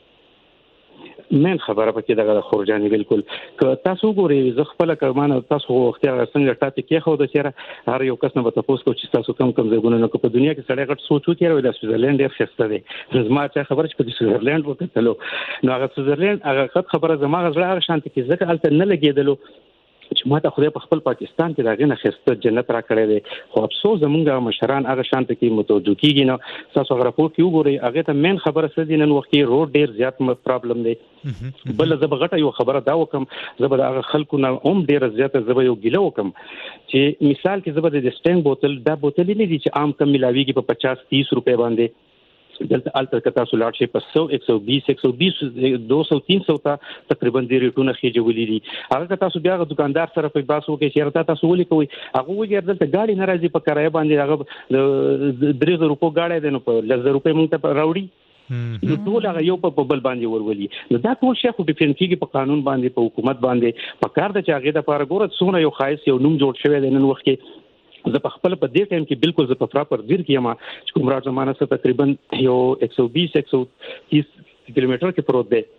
مین خبره پکې دغه خورجاني بالکل که تاسو وګورئ زه خپله که مانه تاسو وختي هغه څنګه ټاپې کېښوده چېرې هر یو کس نه به تپوس کوو چې تاسو کم کم ځایونه نو که په دنیا کې سړی غټ سوچ وکړي وایي دا سویټزرلینډ ډېر ښایسته دی زما چا خبره چې په دې سویټزرلینډ وکتلو نو هغه سویټزرلینډ هغه ښه خبره زما هغه زړه هغه شانتې کې ځکه هلته نه لګېدلو چې ما ته خدای په خپل پاکستان کې د هغې نه ښایسته جنت را کړی دی خو افسوس زمونږ مشران هغه شانته کې متوجه کېږي نه تاسو هغه راپور کې وګورئ هغې ته مین خبره څه دي نن وخت کې روډ ډېر زیات پرابلم دی بله زه به غټه یو خبره دا وکړم زه به د هغه خلکو نه هم ډېره زیاته زه به یو ګیله وکړم چې مثال کې زه به د سټینګ بوتل دا بوتلې نه دي چې عام کم ملاویږي په پچاس تیس روپۍ باندې دلته هلته که تاسو لاړ شئ په سو ایک سو بیس ایک سو بیس دو سو تین سو ته تقریبا دې ریټونه خېجولي دي هغه که تاسو بیا هغه دکاندار سره په بحث وکړئ چې یاره تا تاسو ولې کوئ هغه وایي یار دلته ګاډي نه راځي په کرایه باندې هغه د درې زره روپو ګاډی دی نو په لس زره روپۍ موږ ته راوړي نو ټول هغه یو په بل باندې ورولي نو دا ټول شی خو ډیپینډ کېږي په قانون باندې په حکومت باندې په کار ده چې هغې دپاره ګوره څومره یو ښایست یو نوم جوړ شوی دی نن وخت کې زه په خپل په دې ټایم کې بالکل زه په پراپر ځیر کې یم چې کومراټ زمانه څخه تقریبا یو ایک سو بیس ایک سو تیس کیلومتر کې پروت دی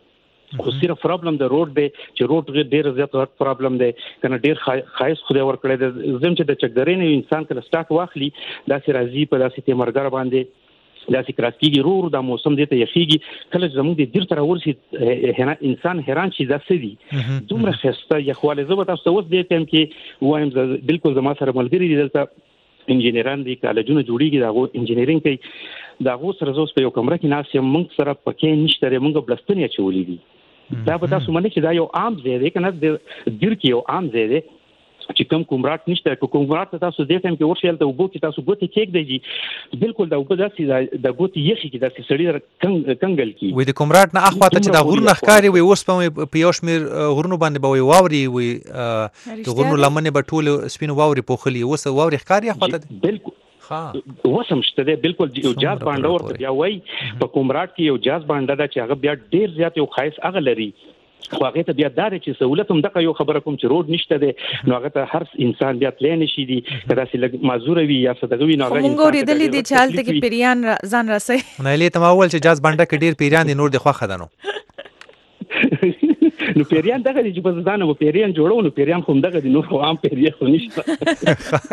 خو صرف پرابلم د روډ دی چې روډ ډیر زیات غټ پرابلم دی کنه ډیر خایس خدای ور کړی د زم چې د چکدرې نه انسان کله سٹارټ واخلي داسې راځي په داسې تیمرګر باندې داسې کراسکیږي رور د موسم دې ته یخیږي کله زموږ د دیر تر ورسي انسان حیران شي داسې دي دومره خسته یخواله زه به تاسو اوس دې ټیم کې وایم بالکل زما سره ملګری دي دلته انجینران دي کالجونه جوړیږي دا انجینرینګ کوي دا غو سره زوس په یو کمره کې ناس یم موږ سره پکې نشته موږ بلستنې چولې دي دا به تاسو باندې چې دا یو عام ځای دی کنه د دیر کې یو عام ځای دی چې کوم کومرات نشته کومرات تاسو دې ټیم کې ورشل ته وبو کې تاسو ګوتې کېک دی بالکل دا وبو داسې د ګوتې یخي کې داسې سړی کنګل کی وې د کومرات نه اخوا ته چې دا غرونه ښکاری وي اوس په یو شمیر غرونو باندې به وي واوري وي د غرونو لمنې به ټول سپینو واوري پوخلي اوس واوري ښکاری اخوا ته بالکل ها وسم شته دی بالکل یو جاز باندې ورته بیا وای په کومرات کې یو جاز باندې دا چې هغه بیا ډیر زیات یو خایس هغه لري خو هغه ته بیا دار چې سہولت هم دغه یو خبره کوم چې روډ نشته دی نو هغه ته هر انسان بیا تللی نشي دي کدا چې لګ معذور وي یا څه دغه وي نو هغه موږ ورېدلې دي چې حالت کې پیریان ځان راسي نه لې ته ما اول چې جاز باندې کې ډیر پیریان دي نور د خوخه ده نو نو پیریان دغه چې په ځانه و پیریان جوړو نو پیریان خو دغه دي نو خو عام پیریان خو نشته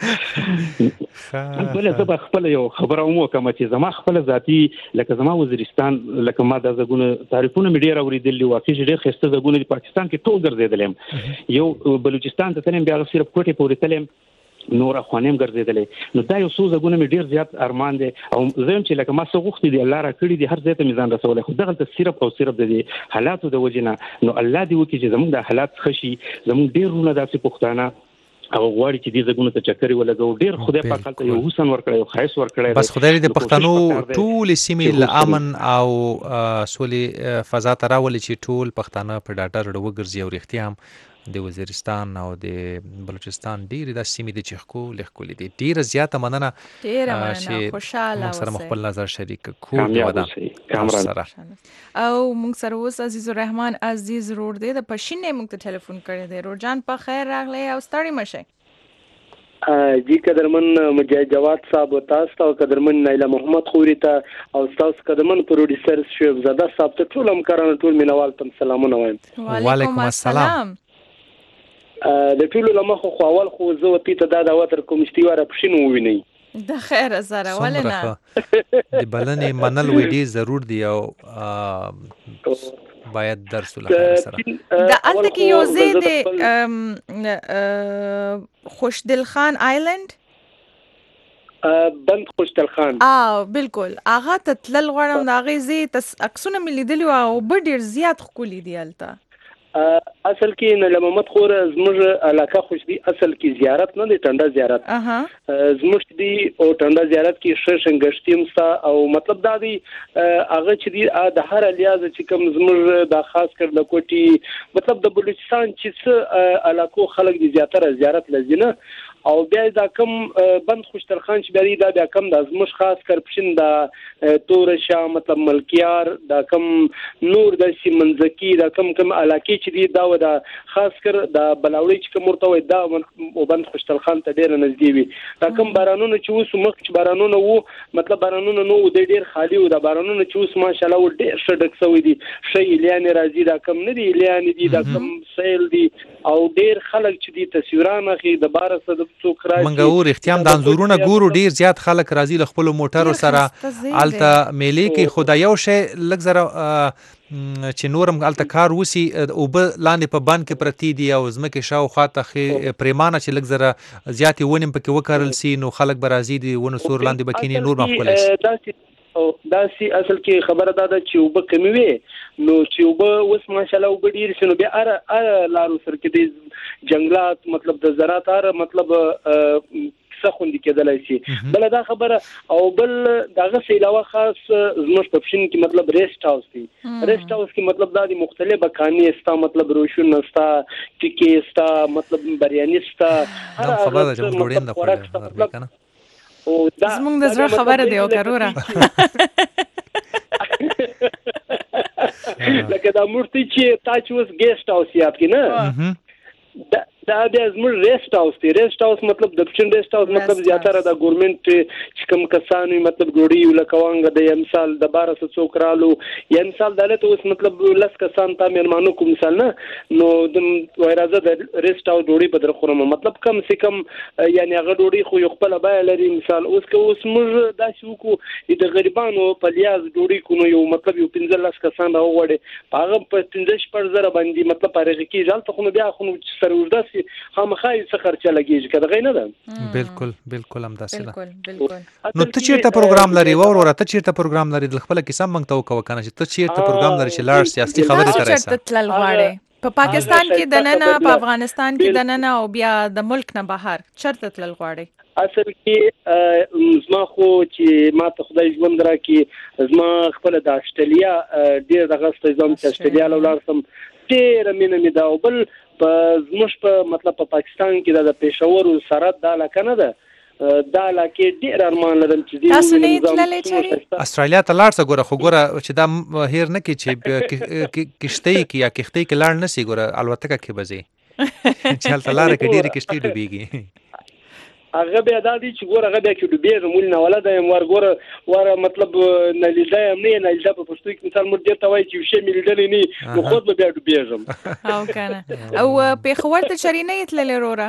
بل زه خپل یو خبره مو کوم چې زما خپل ذاتی لکه زما وزیرستان لکه ما د زګونه تعریفونه مې ډیر اوریدلې واقعي ډیر خسته زګونه د پاکستان کې ټول ګرځیدلم یو بلوچستان ته تلم بیا صرف کوټه پورې تلم نور افغانیم ګرځیدلې نو دا یو څو زګونه مې ډیر زیات ارمان دي او زم چې لکه ما څه غوښتي دي الله را کړی دي هر ځای ته میزان رسول خو دغه ته صرف او صرف د حالاتو د وجنه نو الله دې وکړي چې زموږ د حالات خشي زموږ ډیرونه داسې پښتانه او غواړي چې دې زګونه ته چکرې ولګو ډیر خدای پاک ته یو حسن ورکړي او خیس ورکړي بس خدای دې پښتنو ټول سیمې له امن او سولې فضا ته راولي چې ټول پښتانه په ډاټا رډ وګرځي او رښتیا هم د وزیرستان او د بلوچستان ډیر د سیمې د چخکو لخکول دي ډیر زیاته مننه ډیر مننه خوشاله سره خپل نظر شریک کو ودا کامران او موږ سره اوس عزیز الرحمن عزیز روډ دی د پښینې موږ ته ټلیفون کړی دی روجان په خیر راغلی او ستړي مشه جی قدرمن مجاهد جواد صاحب تاسو ته قدرمن نایله محمد خوري ته او تاسو قدرمن پروډوسر شعیب زاده صاحب ته ټول همکارانو ټول مینوال ته سلامونه وایم وعلیکم السلام د ټولو لمخه خو اول خو زه وتی ته دا د وتر کومشتي واره پښینو وویني د خیر سره ولنه د بلنې منل وې ډیر ضرور دی او باید درس ولکه سره د الته کې یو زید خوشدل خان آیلند بند خوشدل خان اه بالکل هغه ته تلل غواړم دا غي زی تس اکسونه ملي دلی او ډیر زیات خولي دی الته اصل کې نه محمد خور زموږ علاقه خوش دي اصل کې زیارت نه دي ټنډه زیارت زموږ دي او ټنډه زیارت کې ش شنګشتیم سا او مطلب دا دی هغه چې دی د هر الیاز چې کوم زموږ د خاص کر د کوټي مطلب د بلوچستان چې علاقو خلک دي زیاتره زیارت لزینه او بیا دا کم بند خوشتر خان چې بیا دا بیا کم د زموږ خاص کر پښین د تور شاه مطلب ملکیار دا کم نور د سیمنځکی دا کم کم علاقې چې دی دا و دا خاص کر د بلاوړي چې کوم ورته وي دا او بند خوشتر خان ته ډیر نږدې وي دا کم بارانونه چې اوس مخ چې بارانونه وو مطلب بارانونه نو د ډیر خالی و دا بارانونه چې اوس ماشاءالله و ډیر شډک سوي دي شي لیان راځي دا کم نه دی لیان دي دا کم سیل دي او ډیر خلک چې دي تصویرانه خي د بار سره منګه ور اختیام د انزورونه ګورو ډیر زیات خلک راځي له خپل موټرو سره الته میلې کې خدایو شی لږ زره چې نورم الته کار وسی او به لاندې په بان کې پرتی دی او زمکه شاو خاطه خې پریمانه چې لږ زره زیاتې ونیم پکې وکړل سي نو خلک به راځي دی ونه سور لاندې بکینی نور مخکول شي او دا سي اصل کې خبره ده چې وب کمی وي نو چې وب اوس ماشاءالله وب ډیر شنو بیا ار ار لارو سر کې د جنگلات مطلب د زراعت ار مطلب څخوندې کېدلای شي بل دا خبره او بل داغه سیلاوه خاص زموږ په پښین کې مطلب ریسټ هاوس دی ریسټ هاوس کې مطلب دا د مختلفه کانی استا مطلب روشن استا ټیکي استا مطلب بریانی استا هر خبره چې موږ ډوډۍ نه خورو کنه او دا زمونږ د زړه خبره دی او کروره لکه دا مورتي چې تا چې اوس ګیسټ هاوس یاد کې نه دا بیا زموږ ریسټ هاوس دی. ریسټ هاوس مطلب د پچن ریسټ هاوس مطلب زیاتره د ګورنمنت چې کوم کسان مطلب ډوډۍ ولکوانګ د یم سال د بارہ سو څوک رالو یم سال دلته اوس مطلب لس کسان تا مېرمانو کوم مثال نه نو د وایرازه د ریسټ هاوس ډوډۍ په درخورم مطلب کم سي کم یعنی هغه ډوډۍ خو یو خپل بای لري مثال اوس که اوس موږ دا شو کو د غریبانو په لیاز ډوډۍ کو نو یو مطلب یو پنځه لس کسان راوړي هغه په پنځه شپږ زره باندې مطلب پرېږي کې ځل خو بیا خو سره ورده خامخای څه خرچه لګیږي کده غي نه ده. بالکل بالکل هم داسې ده. بالکل بالکل. نو ته چیرته پروګرام لري ور ور ته چیرته پروګرام لري د خپل کیسه مونږ ته وکاو کنه چې ته چیرته پروګرام لري چې لاړ سیاسي خبرې ته راځي. چیرته تلل غواړي په پاکستان کې د ننه په افغانستان کې د ننه او بیا د ملک نه بهر چیرته تلل غواړي؟ اصل کې زما خو چې ما ته خدای ژوند راکړي زما خپل د استرالیا ډیر دغه ستځم چې استرالیا لاړ سم ډیر مینه مې دا او بل په زموږ په مطلب په پاکستان کې د پېښور سرحد د علاقه نه ده دا علاقه ډیر ارمان لرم چې تاسو نه تللې چېرې استرالیا ته لاړ څه ګوره خو ګوره چې دا هیر نه کې چې کشتۍ کې یا کښتۍ کې لاړ نه سي ګوره الوتکه کې بځي چې هلته لاره کې ډېرې کشتۍ ډوبېږي هغه بیا دا دي چې ګوره هغه بیا کې ډوبېږم ولې نه ولده یم ور ګوره ور مطلب نه لیده یم نه نه لیده په پښتو کې مثال موږ دې ته وایي چې یو شی مې لیدلی نه نو خود به بیا ډوبېږم او کنه او پېښور ته چېرې نه یې تللی وروره؟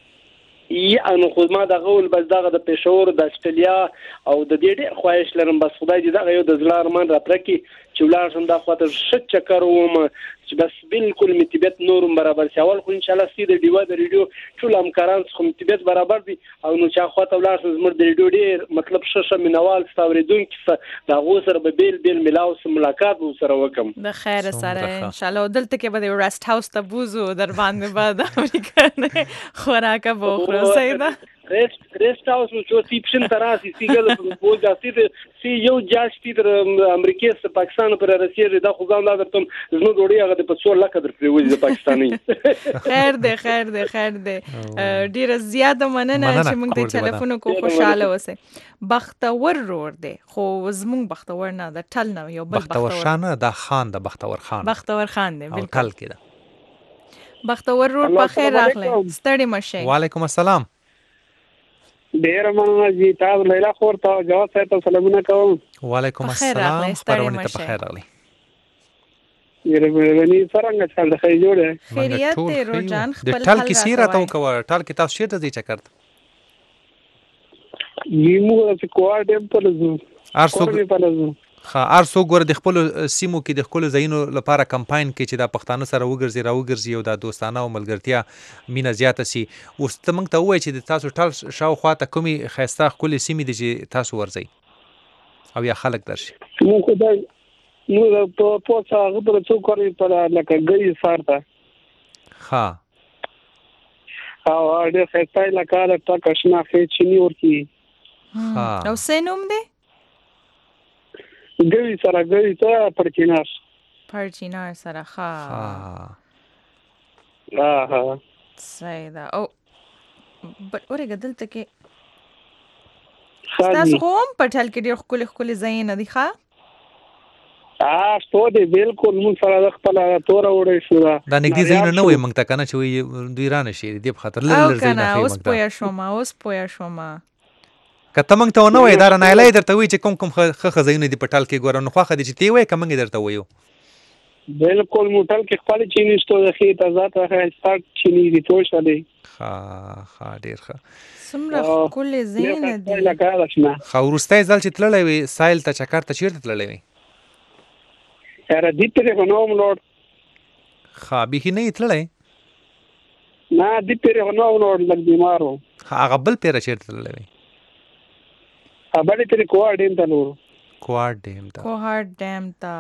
یا نو خو ما دغه ول بس دغه د پېښور د استرالیا او د دې ډېر خواهش لرم بس خدای دې دغه یو د زړه ارمان راپرکي چې ولاړ شم دا خواته ښه چکر وم چې بس بالکل مې طبیعت نورم برابر شي اول خو ان شاء الله سي د ډیوا د ریډیو ټول همکاران خو طبیعت برابر دي او نو چا خواته ولاړ شم زموږ د ریډیو ډېر مطلب ښه ښه مینوال ستوریدونکي دا غو سره به بیل بیل ملاو سره ملاقات و سره وکم د خیر سره ان شاء الله دلته کې به ریسټ هاوس ته بوزو در باندې بعد امریکا خوراک به خورو سیدا ریسټ ریسټ هاوس نو چې سی پشن تراسي سیګل په ځاسي سی یو جاشتي در امریکا څخه پاکستان پر رسیدي دا خو ځان لا درته زنو ډوړي هغه په څو لکه در پریوځي د پاکستاني خیر دی خیر دی خیر دی ډیره زیاته مننه چې موږ ته ټلیفون کو خوشاله اوسه بختور رور دی خو زموږ بختور نه د ټل نه یو بل بختور شانه د خان د بختور خان بختور خان دی بالکل ټل کې بختور رور په خیر راغلی ستړي مشه وعلیکم السلام ډیر مننه جی تاسو لیلا خور ته جواب ته سلامونه کوم وعلیکم السلام پرونه ته بخیر راغلی یره مې څنګه چل د خیر جوړه خیریت دی روزان خپل د ټال کې سیره ته کوه ټال کې تاسو شته دي چکرت نیمو چې کوه ډم په لزو ارسو خا ارسو ګور د خپل سیمو کې د خپل زینو لپاره کمپاین کې چې د پښتانه سره وګرځي را وګرځي او د دوستانه او ملګرتیا مینا زیاته سي اوس ته موږ ته وایي چې د تاسو ټال شاوخوا ته کومي خيسته خپل سیمې دي چې تاسو ورځي او یا خلک درشي نو خدای نو په پوسه هغه پر څو کوي پر لکه ګي سارته ها او اړ خيسته لکه تا کښنا خې چيني ورکی ها او سينوم دي ګوي سره ګوي ته پرچینار پرچینار سره ها ها ها سیدا او بل اورګه دلته کې تاسو کوم پټل کې ډېر خپل خپل زین دي ښا ا ستو دې بالکل مون سره خپل تور وړې شو دا نګدي زین نه وي مونږ ته کنه چې دوی رانه شي دې په خاطر لر لر زین نه اوس پویا شوما اوس پویا شوما کته مونږ ته نه وای دا نه لای درته وی چې کوم کوم خه خزینه دی پټال کې ګورن خو خدي چې تی وای کومه درته وایو بالکل موټل کې خپل چینی ستو د خې تازه ته سٹارټ چینی دی تو شاله ها ها ډیر ښه سمره کل زین دی خو ورسته ځل چې تللې وي سایل ته چکر ته چیرته تللې وي سره دې په نوم لوړ خا به نه تللې نه دې په نوم لوړ لګ بیمارو هغه بل پیر چیرته تللې وي ابل تری کوار ډیم ته نور کوار ډیم ته کوار ډیم ته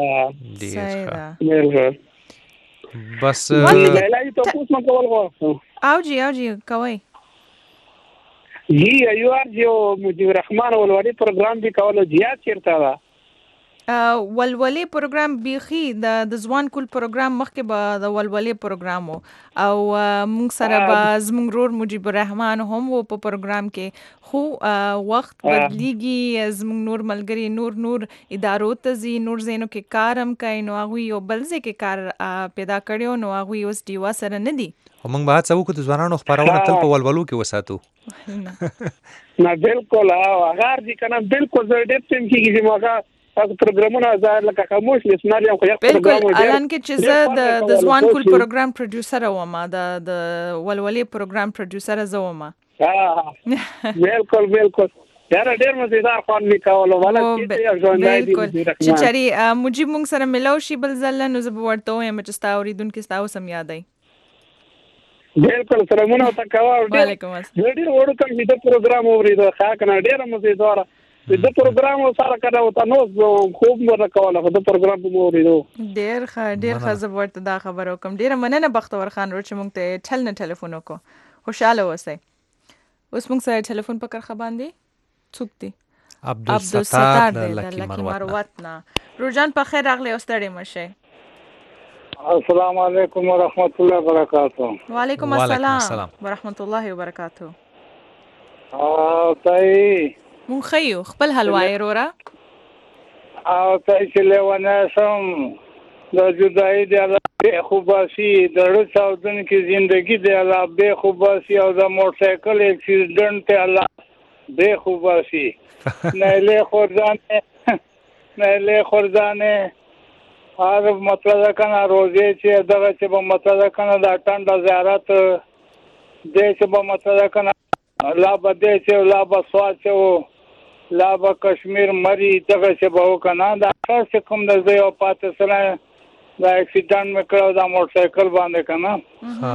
ډیر بس لای ته پوس ما کول غو او جی او جی کوي جی ایو ار جو مجيب الرحمن ولوري پروګرام دی کولو زیات چیرته دا ولولې پروګرام بیخي د د ځوان کول پروګرام مخکې به د ولولې پروګرام او موږ سره به زموږ رور مجيب الرحمن هم و په پروګرام کې خو وخت بدلیږي زموږ نور ملګری نور نور ادارو ته زی نور زینو کې کارم کوي نو هغه یو بل ځای کې کار پیدا کړو نو هغه اوس دیوا سره نه دي موږ به څه وکړو ځوانانو خبرونه تل په ولولو کې وساتو نه بالکل هغه دي کنه بالکل زه ډېر ټیم کې چې موږ تاسو پروګرامونه زار لکه خاموش لسنار یم خو یو پروګرام الان کې چې زه د د ځوان کول پروګرام پروډوسر وم د د ولولې پروګرام پروډوسر زوم ها بالکل بالکل یاره ډېر مزیدار خوان لیکاولو ولا چې ژوندای دي چې چری مجيب مونږ سره ملو شي بل ځل نو زه به ورته وایم چې تاسو اوریدونکو تاسو سم یادای بالکل سلامونه تکوا وعلیکم السلام ډېر وړو کوم دې پروګرام اوریدو ښه کنه ډېر مزیدار د پروګرام سره کړه او تاسو خوب مو راکواله د پروګرام په اوریدو ډېر ښه ډېر ښه زبرت دا خبرو کوم ډېر مننه بختور خان ور چې مونږ ته ټل نه ټلیفون وکړو خوشاله اوسئ اوس مونږ سره ټلیفون پکړ خباندې څوک دی عبدالستار د لکی مروت نه روزان په خیر راغلی او ستړي مشه السلام علیکم ورحمت الله وبرکاته وعلیکم السلام ورحمت الله وبرکاته او تای مون خیو خپل حلوای رورا او تای چې لیوانه سم د جدای دی الله خوباسي د رساودن کې ژوندۍ دی الله به خوباسي او د موټر سایکل اکسیډنټ ته الله به خوباسي نه له خورځانه نه له خورځانه هر مطلب کنه روزي چې دغه چې په مطلب کنه د ټنډه زیارت دې چې په مطلب کنه لا بده چې لا بسوا چې لا با کشمیر مری دغه چې به وکنه دا څه کوم د زیو پاتې سره دا اکسیډنټ میکړو دا موټر سایکل باندې کنه ها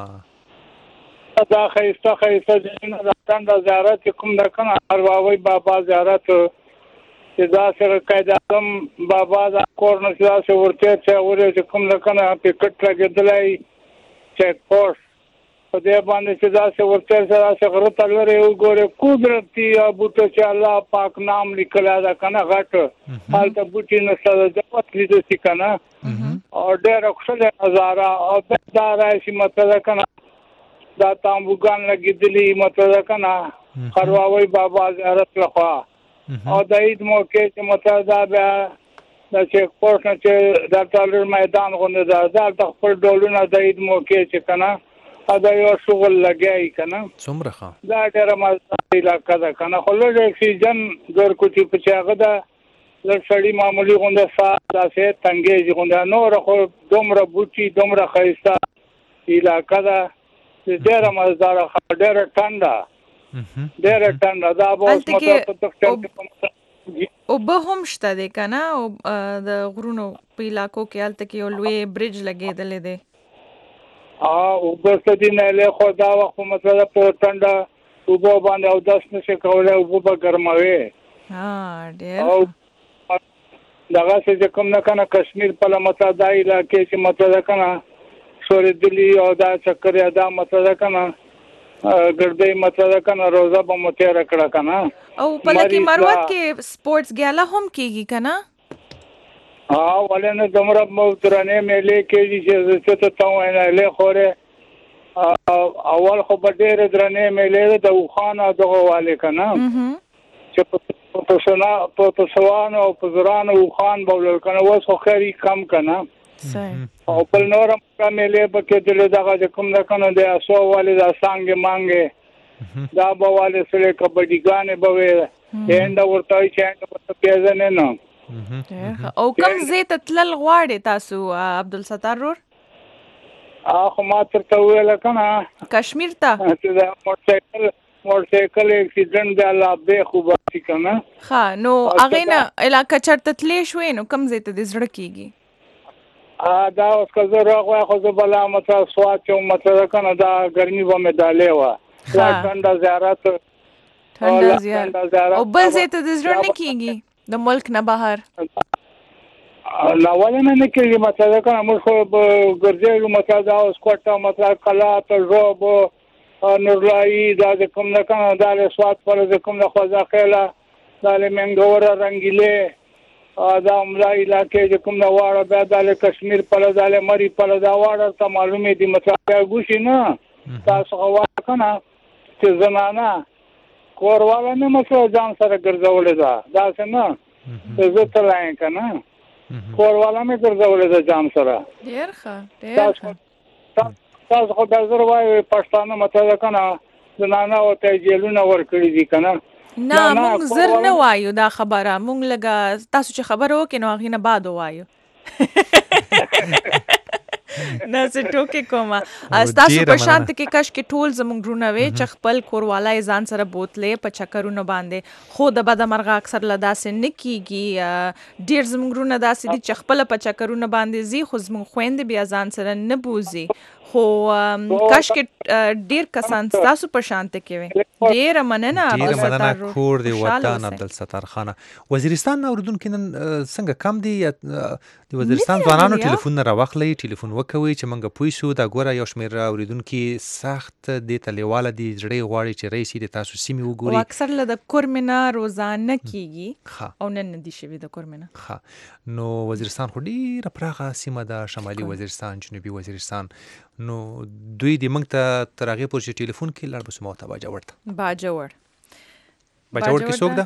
دا خیسته خیسته جنه دا څنګه زیارت کوم د کنه ارواوی بابا زیارت چې دا سره قائد اعظم بابا دا کور نه څه ورته چې ورته کوم د کنه پکټ راګدلای چیک پوسټ په دې باندې چې دا څه ورته سره څنګه تلوري وګوره قدرتي بوته چې الله پاک نام لیکل دا کنه غټ حالت بوټي نه سره ځوت لیدل شي کنه او ډېر خوشاله نظاره او دا راشي مطلب کنه دا تامبوګان لګیدلی مطلب کنه خرواوي بابا زیارت لخوا او د عید موقع چې مطلب دا بیا د چیک پوسټ چې د ټالر میدان غونډه دا د خپل ډولونه د عید موقع چې کنه دا یو شغل لګای کنه څومره ښه دا ډېر مزه علاقه ده کنه خو له اکسیجن ګر کوټي په چاغه ده لړسړی معمولی غونډه سا داسې تنګې غونډه نور خو دومره بوټي دومره خیسته علاقه ده ډېر مزه ده ډېر ټنډه ډېر ټنډه دا به مطلب او به هم شته دی کنه او د غرونو په علاقو کې الته کې یو لوی برج لګېدلې دی او بس دې نه له خدا وخت مطلب په ټنډه او په باندې او داس نشه کولای او په ګرموي ها ډېر او دغه چې کوم نه کنه کشمیر په لمته دای علاقې چې مطلب کنه سوري دلی او دا چکر ادا مطلب کنه ګردې مطلب کنه روزه به مته رکړه کنه او په لکه مروت کې سپورتس ګالا هم کیږي کنه ها ولنه دمر موترانه ملي کې چې څه ته وایي له خوره اول خو به ډېر درنه ملي د خوانه دغه والي کنه چې په سنا په سوان او په زران او خان بولل کنه وس خو خري کم کنه او په نور ملي به کې دغه دغه کوم نه کنه د اسو والي د سانګ مانګه دا به والي سره کبډي ګانې به وي هند ورته چې په پیژنې نه او کوم زه ته تلل غواړې تاسو عبدالستار رور اخو ما ترته ویل کنه کشمیر ته چې دا موټر سایکل موټر سایکل اکسیډنټ دی الله به خوب شي کنه ها نو اغه نه علاقه چرته تلې شوې نو کوم زه ته د زړه کیږي ا دا اوس که زه راغوي خو زه بلا مته سوات چې مطلب کنه دا ګرمي به مدالې و لا څنګه زیارت څنګه زیارت او بل زه ته د زړه نه کیږي د ملک نه بهر لا ولنه نه کېږي مطلب کنه موږ خو ګرځېږو مطلب دا اوس کوټه مطلب کلا ته روب نورلای دا کوم نه کنه دا له سواد پر کوم نه خوځه خېلا دا له منګور رنگیله دا ملا علاقې چې کوم دا واړه بیا د کشمیر په لداله مری په لدا واړه ته معلومه دي مطلب ګوشي نه تاسو غوا کنه چې زمانہ کورواله نه مسله ځان سره ګرځولې ده دا څنګه زه ته لایم کنه کورواله مې ګرځولې ده ځان سره ډیر ښه ډیر تاسو خو د زر وای پښتانه مطلب کنه زنانه او ته جیلونه ور کړی دي کنه نه مونږ زر نه وایو دا خبره مونږ لګه تاسو چې خبر وکې نو هغې نه بعد وایو نه څه ټوکې کومه ستاسو په شانت کې کش کې ټول زموږ ډرونه وې چې خپل کوروالی ځان سره بوتلې په چکرونه باندې خو د بده مرغه اکثر له داسې نه کېږي ډېر زموږ ډرونه داسې دي چې خپله په چکرونه باندې ځي خو زموږ خویندې بیا ځان سره نه بوځي خو کاش کې ډیر کسان تاسو په شانت کې وي ډیر مننه ډیر مننه کور دی وطن عبدالستار خان وزیرستان اوردونکو نن څنګه کم دي د وزیرستان ځوانانو ټلیفون نه راوخلی ټلیفون وکوي چې موږ پوه شو دا ګوره یو شمېر اوریدونکي سخت دې ته لیواله دي زړه یې غواړي چې رئیس د تاسو سیمې وګوري او اکثر له د کورمې نه روزانه کیږي او نن نه دي شوي د کورمې نه ښه نو وزیرستان خو ډېره پراخه سیمه ده شمالي وزیرستان جنوبي وزیرستان نو دوی د موږ ته تر هغې پورې چې ټلیفون کې لاړ بسو ما ته باجوړ ته باجوړ باجوړ کې څوک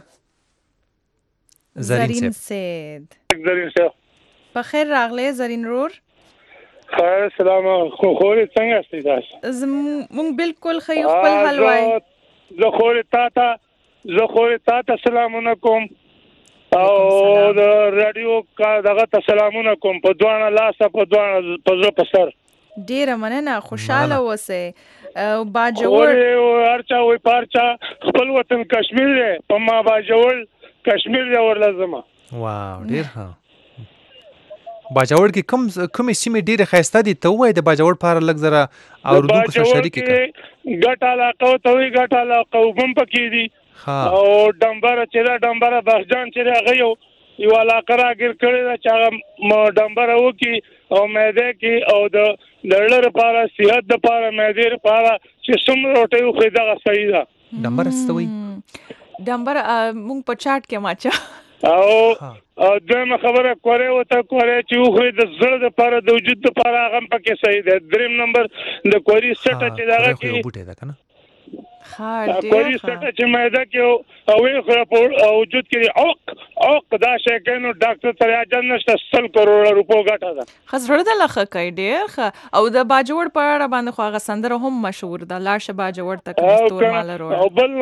ده زرین سید زرین سید په خیر راغلی زرین رور خیر سلام خو خورې څنګه استې تاسو مونږ بالکل ښه یو خپل حال وایو زه خورې تا ته زه خورې تا ته سلامونه کوم او د رادیو دغه ته سلامونه کوم په دوانه لاسه په دوانه په زړه په سر ډیره مننه خوشاله اوسئ باجوړ هرچا وایي په هرچا خپل وطن کشمیر دی په ما باجوړ کشمیر دی ورلازمه واو ډیر ښه باجوړ کې کوم کومې سیمې ډېرې ښایسته دي ته ووایې د باجوړ په اړه لږ ذره اورېدونکو سره شریک کړه ګټ علاقه ته وایي ګټ علاقه اوبه هم پکې دي او ډمبره چې ده ډمبره بخجان چې دی هغه یو یو علاقه راګیر کړې ده چې هغه ډمبره وکړي او معده کې او د لړ لپاره صحت دپاره معدې لپاره چې څومره روټۍ وخوري دغه صحیح ده ډمبره څه ته وایي ډمبره موږ په چاټ کې ماچا او او دویمه خبره کورې ورته کورې چې وخوري د زړه دپاره د وجود دپاره هغه هم پکې صحیح دی دریم نمبر د کورې سټه چې دغه کې کورې سټه چې معده کې او وخوره په وجود کې اوق اوق دا شی کوي نو ډاکټر سره اجازه نشته سل کروڑه روپو ګټه ده ښه زړه د لښه کوي ډېر ښه او د باجوړ په اړه باندې خو هغه سندره هم مشهور ده لاړ شه باجوړ ته که ستور ماله روړه او بل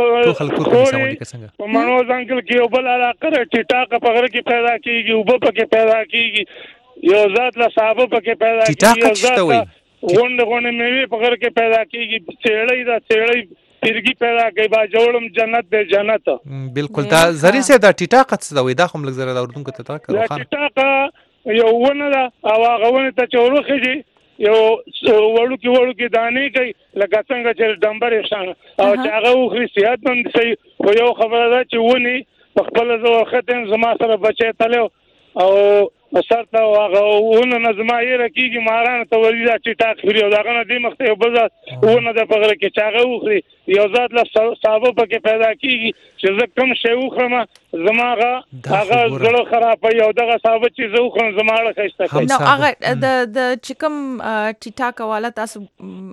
په مڼو ځنګل کې یو بل علاقه ده ټیټاقه په غره کې پیدا کېږي اوبه پکې پیدا کېږي یو ذات له صحابه پکې پیدا کېږي یو ذات غونډې غونډې مېوې په غره کې پیدا کېږي څېړۍ ده څېړۍ پیرګي پیدا کوي باجوړم جنت دی جنت بالکل دا زری سه دا ټیټاقه څه دا وي دا هم لږ زره دا اردوونکو ته تا کړو خان ټیټاقه یو ونه ده او هغه ونه ته چورخږي یو وړو کې وړو کې دانې کوي لکه څنګه چې ډمبر شان او چې هغه وخري صحت مند شي خو یو خبره ده چې ونی په خپل ځو ختم زما سره بچي تلو او سرته هغه ونه نظم یې رکیږي ماران ته ورې دا ټیټاق خوري او داغه نه دی مخته یو بل ونه د پغره کې چاغه وخري یو ذات له صحابه پکې پیدا کیږي چې زه کوم شی وخرم زماغه هغه زړه خرابوي او دغه صحابه چې زه وخرم زماغه خسته کوي نو هغه د د چکم ټیټاق والا تاسو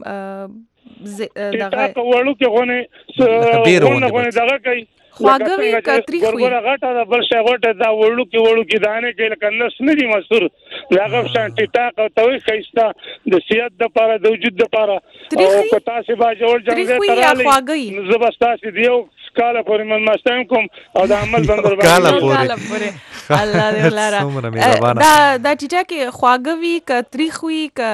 دغه وړو کې غونه غونه دغه کوي خواږه وي که تریخ وي ګورګوره غټه ده بل شی غټه دا وړو کې وړو کې دانې کوي لکه نس نه دي مسور د هغه شان ټیټاق او ته وایي ښایسته د صحت دپاره د وجود دپاره او که تاسې باجوړ جنګ ته رالئ نو زه به ستاسې د یو کاله پورې مېلمستون کوم او د عمل بندر باندې الله دې لاره دا دا ټیټاق خواږه وي که تریخ وي که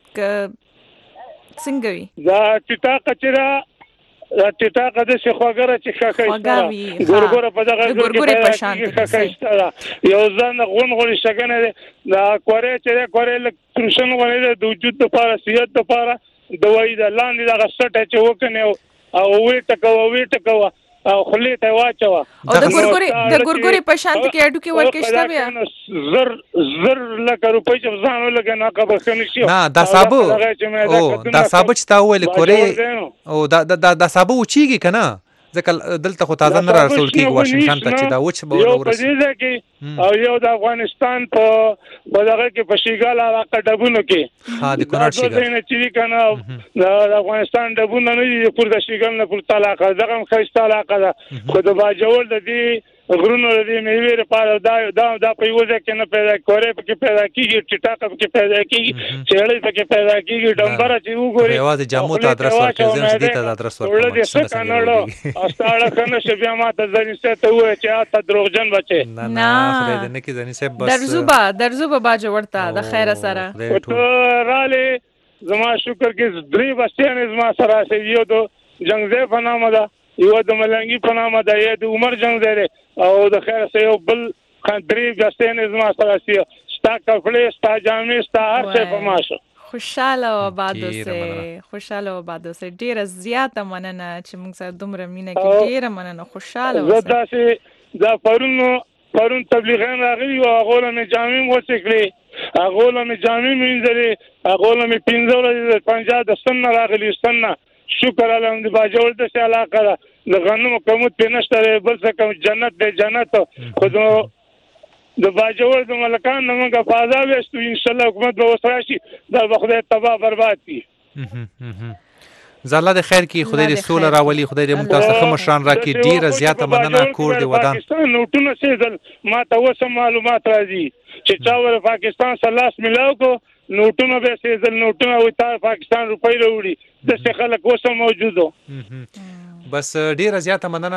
څنګه وي دا ټیټاق چې ده دا ټیټاقه داسې خواږه چې ښه ښایسته ګورګوره په دغه ځل کې پیدا کېږي ښه ښایسته ده یو ځان غون غونې شګنې دی دا کورې چې دی کورې لږ تروشن غونې دی د وجود دپاره صحت دپاره دوايي ده لاندې دغه سټه چې وکنې او ویې ټکوه ویې ټکوه او خولې ته واچوه او د ګورګورې د ګورګورې په شانت کې اډوکې ورکې شته بیا زر زر لکه روپۍ چې ځان ولګې نه که به ښه نه شي نه دا سابه او دا سابه چې تا وویلې کورې او دا دا دا سابه وچیږي که نه ځکه دلته خو تازه نه رسول کېږي واشنګټن ته چې دا وچ به یو په دې ځای کې او یو د افغانستان په په دغه کې په شیګال علاقه ډبونو کې ها د کونړ شیګال نه چې کنه د افغانستان ډبونه نه دي پر د شیګال نه پر علاقه دغه هم خسته علاقه ده خو د باجوړ د دې غرونو د میوې لپاره دا دا دا په یو ځای کې نه پیدا کورې پکې پیدا کیږي ټیټاکه پکې پیدا کیږي چېړې پکې پیدا کیږي ډمبره چې وګوري یوازې جامو ته ادرس ورکړي زم چې ته ادرس ورکړي ولې څه کنه استاړه کنه چې بیا ما ته ځنی ست وې چې تا دروغجن بچي نه نه خدای دې نه کې ځنی ست بس درزوبا درزوبا باجه ورته د خیره سره راله زما شکر کې درې بچیان زما سره سي یو دو جنگزه په نامه ده یو د ملنګي په نامه ده یو د عمر جنگزه او د خیر سره یو بل درې بچیان زما سره سي ستا کفلې ستا جامې ستا هر څه په ماشه خوشاله او آباد اوسه خوشاله او آباد اوسه ډیره زیاته مننه چې موږ سره دومره مینه کې ډیره مننه خوشاله اوسه زه تاسو دا پرون پرون تبلیغان راغلی او هغه له جامې مو څکلي هغه له جامې مینځلې هغه له پنځه پنځه د سن راغلی سن شکر الحمد باجوړ د څه علاقه ده د غنمو کموت په نشته بل څه کوم جنت دی جنت خو د باجوړ د ملکان موږ په فاضا وستو ان شاء الله حکومت به وسره شي دا خدای تباہ برباد کی زاله د خیر کی خدای دې سول راولي خدای دې موږ تاسو ته مشران راکړي ډیره زیاته مننه کور دی ودان پاکستان نوټونه سیدل ما ته وسه معلومات راځي چې چا ور پاکستان سره لاس ملاو کو نوټونه به سیدل نوټونه وي تا پاکستان روپۍ وروړي د څه خلک وسه موجودو بس ډیره زیاته مننه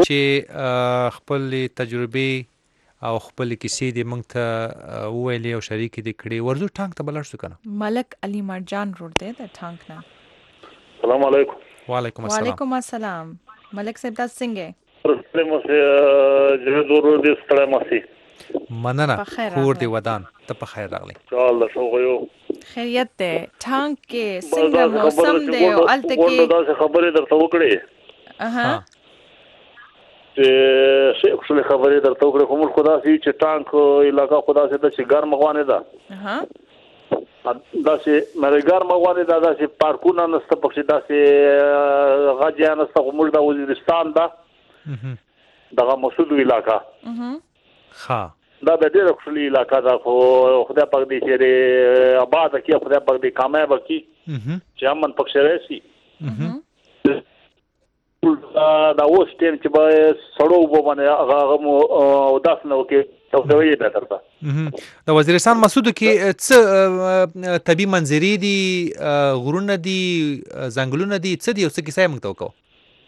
چې خپل تجربه او خپل کیسې دې موږ ته وویلې او شریک دې کړې ورزو ټانک ته بلل شو کنه ملک علي مرجان روډ دی د ټانک نه السلام علیکم وعلیکم السلام وعلیکم السلام ملک صاحب تاسو څنګه پرسته مو سه جوړ ورو دې ستړی ماسي مننه کور دی ودان ته په خیر راغلی چال شو غيو خیریت ده ټانک کې څنګه موسم دی او الته کې دا خبره درته وکړې اها چې څه څه خبره درته وکړې کوم خدا سي چې ټانک علاقہ خدا سي د شګر مغوانه ده اها دا چې مرګار مغوانه ده دا چې پارکونه نسته پکې دا چې غاجیان نسته کومل د وزیرستان ده دغه مسعود علاقہ اها ها دا د ډېر خپل علاقہ دا خو خدای پاک دې چې آباد کی خدای پاک دې کامیاب کی چې امن پکې راشي دا اوس ټیم چې به سړو وبونه هغه مو داس نو کې توګوي به درته د وزیرستان مسعود کې څه طبي منظرې دي غرونه دي ځنګلونه دي څه دي او څه کیسه موږ ته وکړو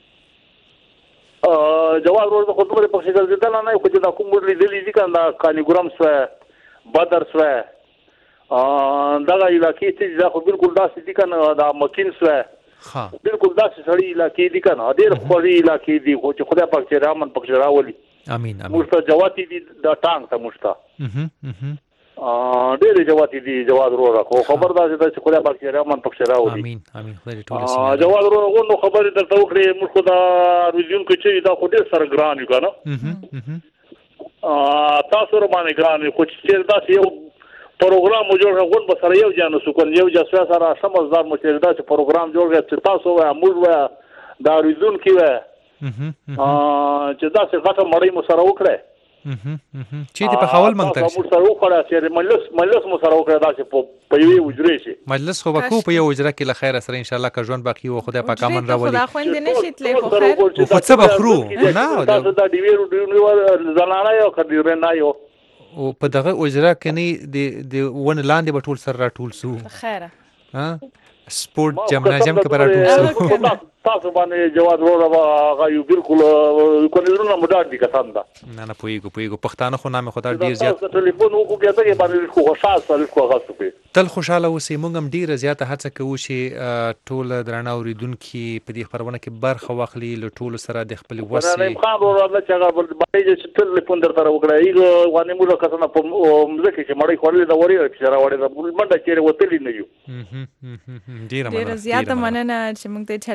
جواب ورته خو دومره په شکل دي نه نه خو چې دا کوم لیدلې دي کنه کانیګرام سره بدر سره دا علاقې چې دا خو بالکل داسې دي کنه دا مکین سره ها بالکل داسې سړی علاقې دي کنه ډېر خوري علاقې دي خو چې خدای پاک چې رحمت پکې راولي امين امين مشته جواتی دي دا ټانک ته مشته اها اها ا ډېر جواتی دي جواد وروره خو خبردار چې خدای پاک چې رحمت پکې راولي امين امين خدای ټول سي جواد وروره نو خبره درته وکړې موږ خدا ریزیوم کې چې دا خو ډېر سره ګران یو کنه اها اها ا تاسو ور باندې ګران خو چې دا یو پروګرام جوړ غوډ به سره یو ځانو سکون یو ځا سره سمزدار مشردا چې پروګرام جوړ چې تاسو و موږ و دا ریزون کې و ا چې دا څه غټه مړی مو سره وکړه چې دې په حوال مونږ ته مو سره وکړه چې مجلس مجلس مو سره وکړه دا چې په یوې وجرې شي مجلس خو به کو په یو وجره کې له خیر سره ان شاء الله که ژوند باقی و خدای پاک امن راولي خدا خويند نشي تلې خو خیر او خو څه بخرو نه دا دا دی ویرو دی زنانه یو کډیر نه یو او په دغه اجرا کني د د ون لاندې به ټول سره راټول سو خیره ها سپورت جمنازیم کې به راټول سو تاسو باندې جواد وروره هغه یو بالکل کونیرونه مدار دي کسان دا نه نه پویګو پویګو پښتانه خو نامه خدای ډیر زیات ټلیفون وکړو بیا ته باندې خو خوشاله سره خو غاستو په تل خوشاله اوسې مونږ هم ډیره زیاته هڅه کوو چې ټول درنه اوریدونکو په دې خبرونه کې برخه واخلي له ټول سره د خپل وسې نه خان وروره چې هغه باندې چې ټلیفون درته وکړه ایغه وانه موږ کسانه په مزه کې مړی خورلې دا وری چې راوړې دا منډه چیرې وتلې نه یو ډیره زیاته مننه چې موږ ته ټلیفون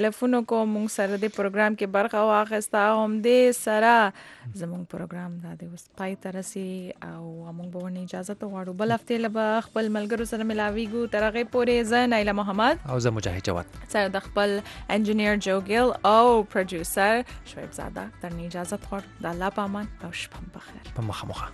کو مونږ سره د پروګرام کې برخه واخیسته هم دې سره زموږ پروګرام دا د اوس پای ته رسي او موږ به ورنه اجازه ته غواړو بل هفته له به خپل ملګرو سره ملاویږو تر هغې پورې زه نایله محمد او زه مجاهد جواد سره د خپل انجینیر جو ګیل او پروډوسر شعیب زاده درنه اجازه غواړو د الله په امان او شپه بخیر په مخه مخه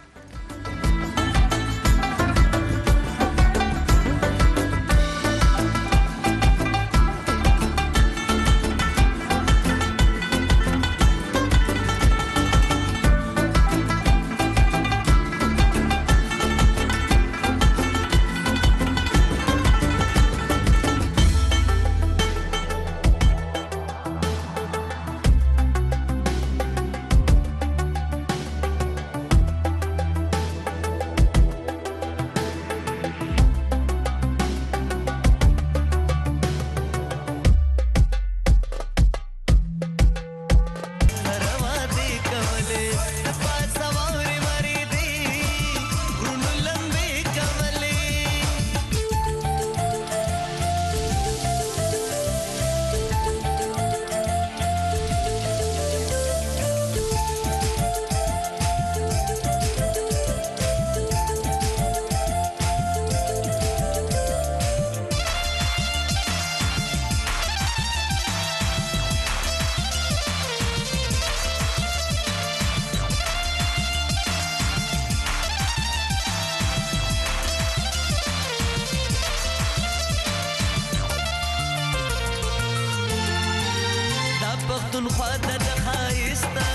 پښتونخوا د ښایسته